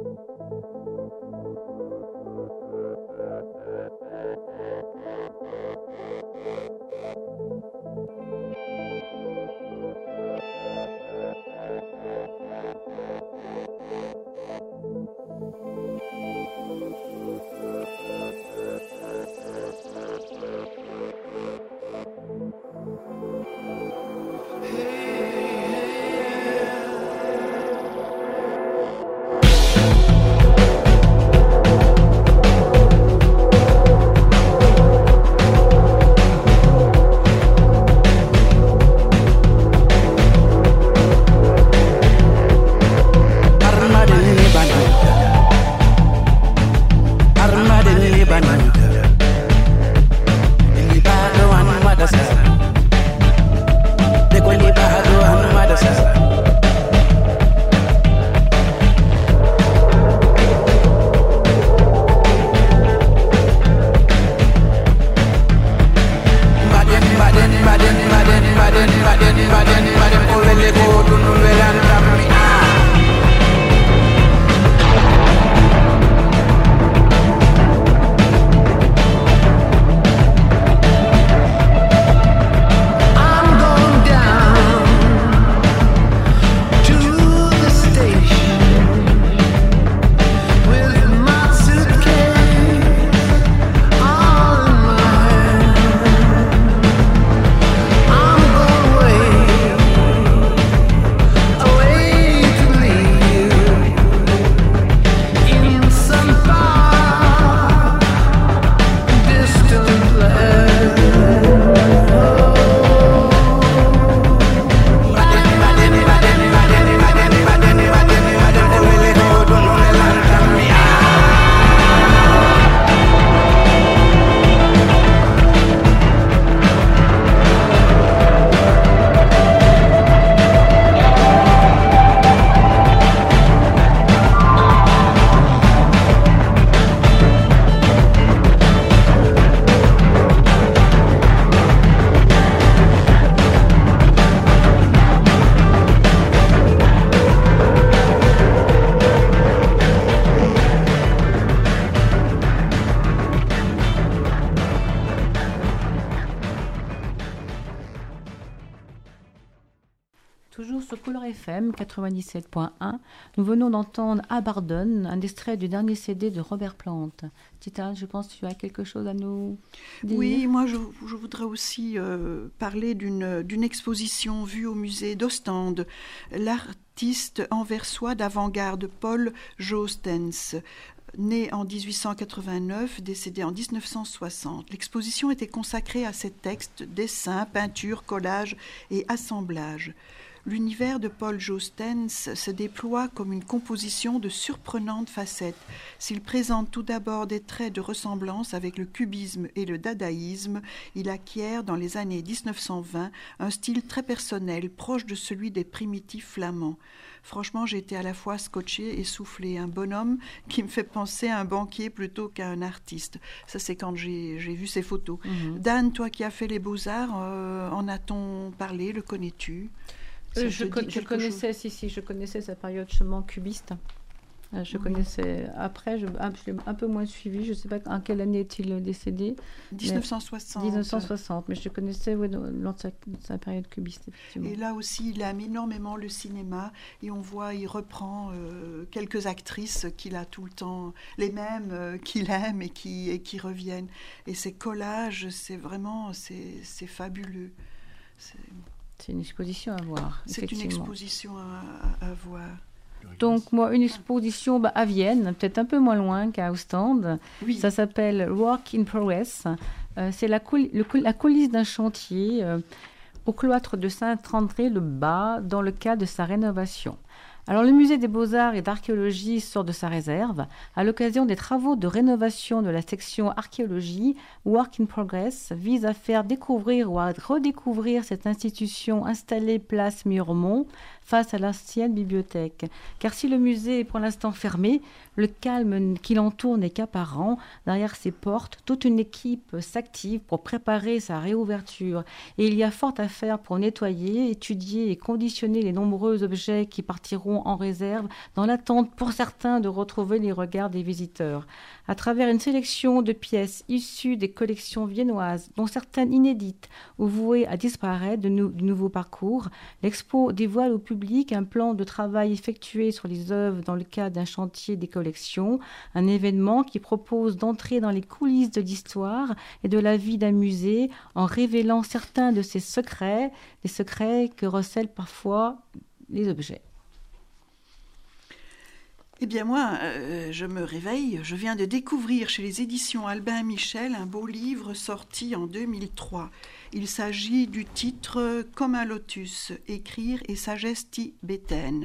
Toujours sur Couleur FM 97.1, nous venons d'entendre Abardon, un extrait du dernier CD de Robert Plant. Tita, je pense que tu as quelque chose à nous dire. Oui, moi je voudrais aussi parler d'une exposition vue au musée d'Ostende. L'artiste anversois d'avant-garde Paul Joostens, né en 1889, décédé en 1960. L'exposition était consacrée à ses textes, dessins, peintures, collages et assemblages. L'univers de Paul Joostens se déploie comme une composition de surprenantes facettes. S'il présente tout d'abord des traits de ressemblance avec le cubisme et le dadaïsme, il acquiert dans les années 1920 un style très personnel, proche de celui des primitifs flamands. Franchement, j'ai été à la fois scotchée et soufflée. Un bonhomme qui me fait penser à un banquier plutôt qu'à un artiste. Ça, c'est quand j'ai vu ces photos. Dan, toi qui as fait les beaux-arts, en a-t-on parlé? Le connais-tu? Je connaissais sa période chemin cubiste. Je connaissais. Après, je l'ai un peu moins suivi. Je ne sais pas en quelle année est-il décédé. 1960. 1960, mais je connaissais lors de sa période cubiste, effectivement. Et là aussi, il aime énormément le cinéma. Et on voit, il reprend quelques actrices qu'il a tout le temps, les mêmes qu'il aime et qui reviennent. Et ces collages, c'est vraiment, c'est fabuleux. C'est une exposition à voir. C'est une exposition à voir. Donc, moi, une exposition à Vienne, peut-être un peu moins loin qu'à Ostende. Oui. Ça s'appelle Work in Progress. C'est la coulisse d'un chantier au cloître de Saint-André-le-Bas dans le cadre de sa rénovation. Alors, le musée des Beaux-Arts et d'Archéologie sort de sa réserve à l'occasion des travaux de rénovation de la section archéologie. Work in Progress vise à faire découvrir ou à redécouvrir cette institution installée place Murmont face à l'ancienne bibliothèque. Car si le musée est pour l'instant fermé, le calme qui l'entoure n'est qu'apparent. Derrière ses portes, toute une équipe s'active pour préparer sa réouverture. Et il y a fort à faire pour nettoyer, étudier et conditionner les nombreux objets qui partiront en réserve dans l'attente pour certains de retrouver les regards des visiteurs. À travers une sélection de pièces issues des collections viennoises, dont certaines inédites ou vouées à disparaître du nouveau parcours, l'expo dévoile au public un plan de travail effectué sur les œuvres dans le cadre d'un chantier des collections, un événement qui propose d'entrer dans les coulisses de l'histoire et de la vie d'un musée en révélant certains de ses secrets, les secrets que recèlent parfois les objets. Eh bien moi, je me réveille, je viens de découvrir chez les éditions Albin Michel un beau livre sorti en 2003. Il s'agit du titre « Comme un lotus, écrire et sagesse tibétaine »,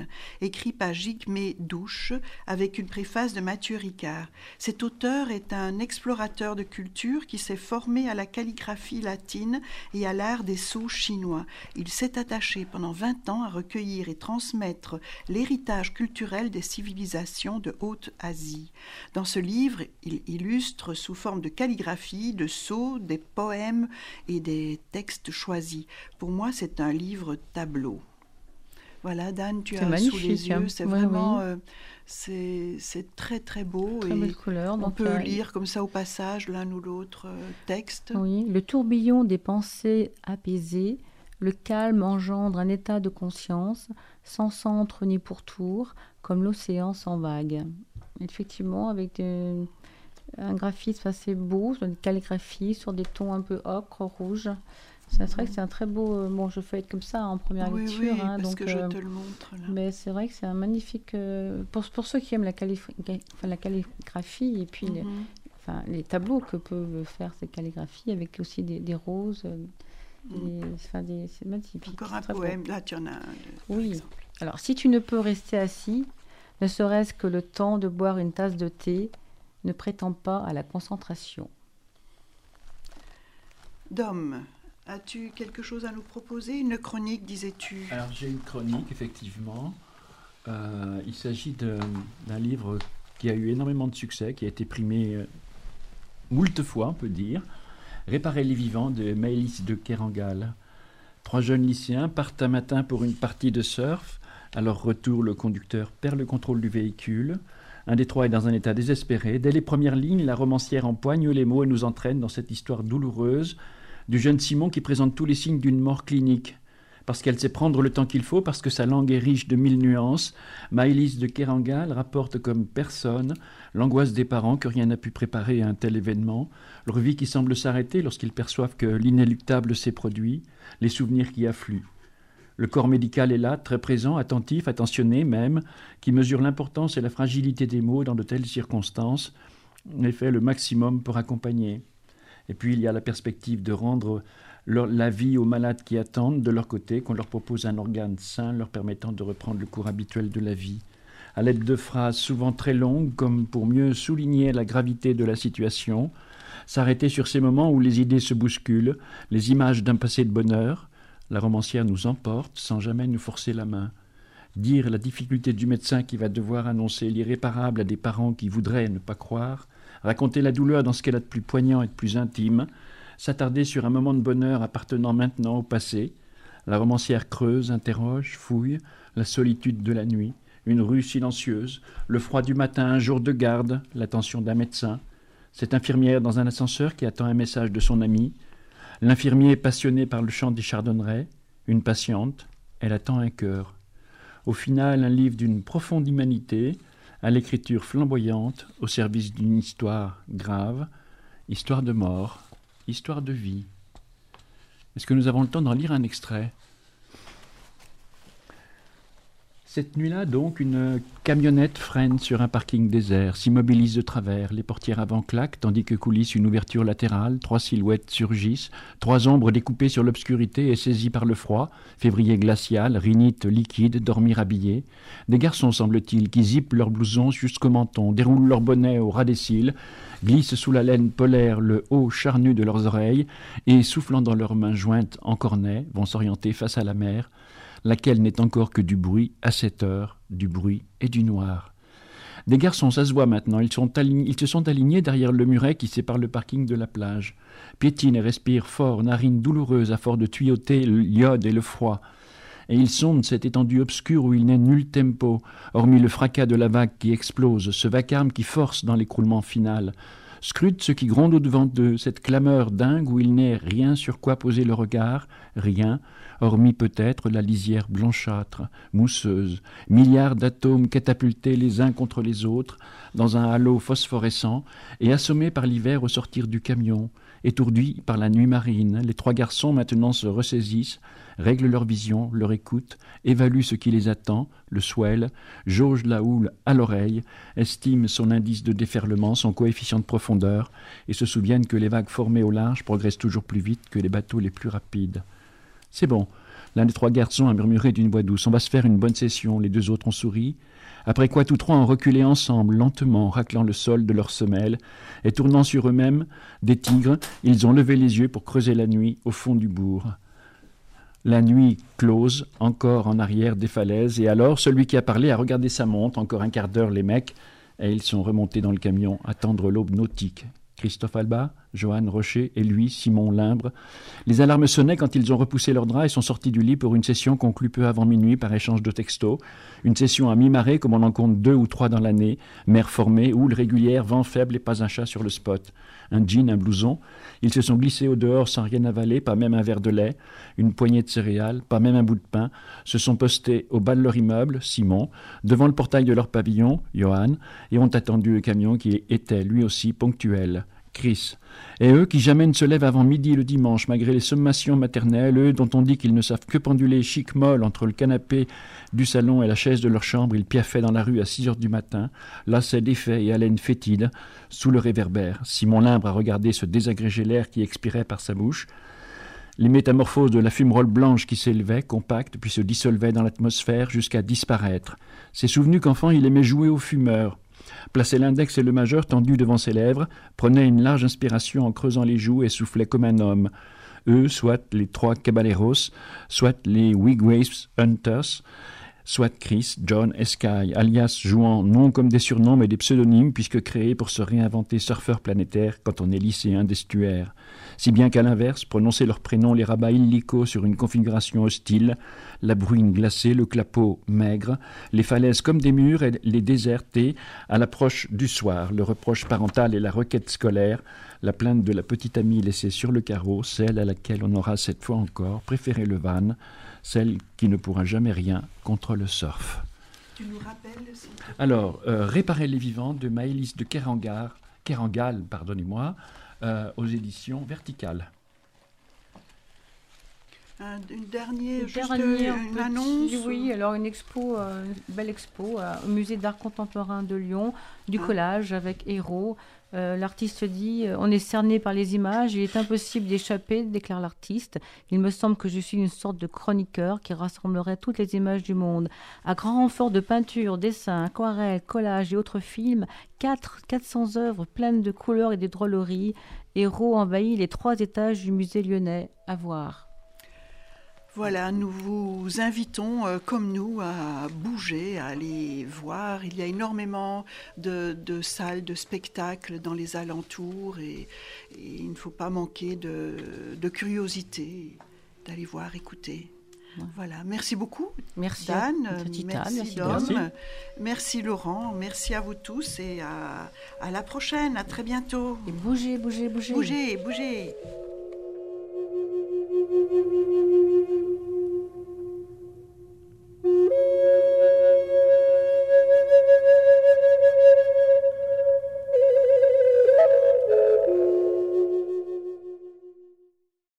écrit par Jigmé Douche, avec une préface de Mathieu Ricard. Cet auteur est un explorateur de culture qui s'est formé à la calligraphie latine et à l'art des sceaux chinois. Il s'est attaché pendant 20 ans à recueillir et transmettre l'héritage culturel des civilisations de Haute-Asie. Dans ce livre, il illustre sous forme de calligraphie, de sceaux, des poèmes et des textes choisis. Pour moi, c'est un livre tableau. Voilà, Dan, tu as sous les yeux, c'est vraiment, c'est très très beau. Très belle couleur. On peut lire comme ça au passage l'un ou l'autre texte. Oui, le tourbillon des pensées apaisées, le calme engendre un état de conscience, sans centre ni pourtour, comme l'océan sans vagues. Effectivement, avec un graphisme assez beau, une calligraphie sur des tons un peu ocre, rouge. C'est vrai que c'est un très beau... Bon, je fais être comme ça en première lecture. Oui, parce donc, que je te le montre. Là. Mais c'est vrai que c'est un magnifique... pour ceux qui aiment la calligraphie et puis les tableaux que peuvent faire ces calligraphies, avec aussi des roses. C'est magnifique. Encore un poème. Là, tu en as un. Oui. Exemple. Alors, si tu ne peux rester assis, ne serait-ce que le temps de boire une tasse de thé, ne prétend pas à la concentration. Dom, as-tu quelque chose à nous proposer? Une chronique, disais-tu? Alors j'ai une chronique, effectivement. Il s'agit d'un livre qui a eu énormément de succès, qui a été primé moult fois, on peut dire. Réparer les vivants de Maëlys de Kerangal. 3 jeunes lycéens partent un matin pour une partie de surf. À leur retour, le conducteur perd le contrôle du véhicule. Un des 3 est dans un état désespéré. Dès les premières lignes, la romancière empoigne les mots et nous entraîne dans cette histoire douloureuse du jeune Simon qui présente tous les signes d'une mort clinique. Parce qu'elle sait prendre le temps qu'il faut, parce que sa langue est riche de 1000 nuances, Maëlys de Kerangal rapporte comme personne l'angoisse des parents que rien n'a pu préparer à un tel événement, leur vie qui semble s'arrêter lorsqu'ils perçoivent que l'inéluctable s'est produit, les souvenirs qui affluent. Le corps médical est là, très présent, attentif, attentionné même, qui mesure l'importance et la fragilité des mots dans de telles circonstances, et fait le maximum pour accompagner. Et puis il y a la perspective de rendre la vie aux malades qui attendent de leur côté, qu'on leur propose un organe sain leur permettant de reprendre le cours habituel de la vie. À l'aide de phrases souvent très longues, comme pour mieux souligner la gravité de la situation, s'arrêter sur ces moments où les idées se bousculent, les images d'un passé de bonheur. La romancière nous emporte sans jamais nous forcer la main. Dire la difficulté du médecin qui va devoir annoncer l'irréparable à des parents qui voudraient ne pas croire, raconter la douleur dans ce qu'elle a de plus poignant et de plus intime, s'attarder sur un moment de bonheur appartenant maintenant au passé. La romancière creuse, interroge, fouille, la solitude de la nuit, une rue silencieuse, le froid du matin, un jour de garde, l'attention d'un médecin, cette infirmière dans un ascenseur qui attend un message de son ami, l'infirmier passionné par le chant des chardonnerets, une patiente, elle attend un cœur. Au final, un livre d'une profonde humanité, à l'écriture flamboyante, au service d'une histoire grave, histoire de mort, histoire de vie. Est-ce que nous avons le temps d'en lire un extrait? Cette nuit-là, donc, une camionnette freine sur un parking désert, s'immobilise de travers, les portières avant claquent, tandis que coulisse une ouverture latérale, 3 silhouettes surgissent, 3 ombres découpées sur l'obscurité et saisies par le froid, février glacial, rhinite liquide, dormir habillés. Des garçons, semble-t-il, qui zippent leurs blousons jusqu'au menton, déroulent leur bonnet au ras des cils, glissent sous la laine polaire le haut charnu de leurs oreilles et, soufflant dans leurs mains jointes en cornet, vont s'orienter face à la mer, laquelle n'est encore que du bruit à cette heure, du bruit et du noir. Des garçons, ça se voit maintenant, ils se sont alignés derrière le muret qui sépare le parking de la plage. Piétinent et respirent fort, narines douloureuses à force de tuyauter l'iode et le froid. Et ils sondent cette étendue obscure où il n'est nul tempo, hormis le fracas de la vague qui explose, ce vacarme qui force dans l'écroulement final. Scrutent ce qui gronde au-devant d'eux, cette clameur dingue où il n'est rien sur quoi poser le regard, rien, hormis peut-être la lisière blanchâtre, mousseuse, milliards d'atomes catapultés les uns contre les autres, dans un halo phosphorescent, et assommés par l'hiver au sortir du camion, étourdis par la nuit marine, les 3 garçons maintenant se ressaisissent, règlent leur vision, leur écoute, évaluent ce qui les attend, le swell, jaugent la houle à l'oreille, estiment son indice de déferlement, son coefficient de profondeur, et se souviennent que les vagues formées au large progressent toujours plus vite que les bateaux les plus rapides. « C'est bon », l'un des 3 garçons a murmuré d'une voix douce, « on va se faire une bonne session », les 2 autres ont souri, après quoi tous 3 ont reculé ensemble, lentement, raclant le sol de leurs semelles, et tournant sur eux-mêmes des tigres, ils ont levé les yeux pour creuser la nuit au fond du bourg. La nuit close, encore en arrière des falaises, et alors celui qui a parlé a regardé sa montre, encore un quart d'heure les mecs, et ils sont remontés dans le camion, attendre l'aube nautique. Christophe Alba, Johan Rocher et lui, Simon Limbre. Les alarmes sonnaient quand ils ont repoussé leurs draps et sont sortis du lit pour une session conclue peu avant minuit par échange de textos. Une session à mi-marée comme on en compte 2 ou 3 dans l'année, mer formée, houle régulière, vent faible et pas un chat sur le spot. Un jean, un blouson. Ils se sont glissés au dehors sans rien avaler, pas même un verre de lait, une poignée de céréales, pas même un bout de pain, se sont postés au bas de leur immeuble, Simon, devant le portail de leur pavillon, Johan, et ont attendu le camion qui était lui aussi ponctuel. Chris. Et eux qui jamais ne se lèvent avant midi le dimanche, malgré les sommations maternelles, eux dont on dit qu'ils ne savent que penduler chic molle entre le canapé du salon et la chaise de leur chambre, ils piaffaient dans la rue à 6 heures du matin, lacets défaits et haleine fétide, sous le réverbère. Simon Limbre a regardé se désagréger l'air qui expirait par sa bouche, les métamorphoses de la fumerole blanche qui s'élevait, compacte, puis se dissolvait dans l'atmosphère jusqu'à disparaître. S'est souvenu qu'enfant il aimait jouer aux fumeurs, plaçait l'index et le majeur tendus devant ses lèvres, prenait une large inspiration en creusant les joues et soufflait comme un homme. Eux, soit les 3 caballeros, soit les Wigways Hunters, soit Chris, John et Sky, alias jouant non comme des surnoms mais des pseudonymes puisque créés pour se réinventer surfeurs planétaires quand on est lycéen d'estuaire. Si bien qu'à l'inverse, prononcer leurs prénoms les rabats illico sur une configuration hostile, la bruine glacée, le clapot maigre, les falaises comme des murs et les désertés à l'approche du soir, le reproche parental et la requête scolaire, la plainte de la petite amie laissée sur le carreau, celle à laquelle on aura cette fois encore préféré le van, celle qui ne pourra jamais rien contre le surf. Tu nous rappelles Alors, Réparer les vivants de Maëlys de Kerangal, aux éditions Verticales. Une dernière Une annonce. Oui, alors une expo, une belle expo au musée d'art contemporain de Lyon, du collage avec héros. L'artiste dit « On est cerné par les images, il est impossible d'échapper », déclare l'artiste. « Il me semble que je suis une sorte de chroniqueur qui rassemblerait toutes les images du monde. À grand renfort de peinture, dessins, aquarelles, collages et autres films, 400 œuvres pleines de couleurs et de drôleries. Héros envahit les 3 étages du musée lyonnais. À voir. » Voilà, nous vous invitons, comme nous, à bouger, à aller voir. Il y a énormément de salles, de spectacles dans les alentours et il ne faut pas manquer de curiosité, d'aller voir, écouter. Ouais. Voilà, merci beaucoup. Merci Dan, merci Dom, merci Laurent, merci à vous tous et à la prochaine, à très bientôt. Et bougez. Bougez.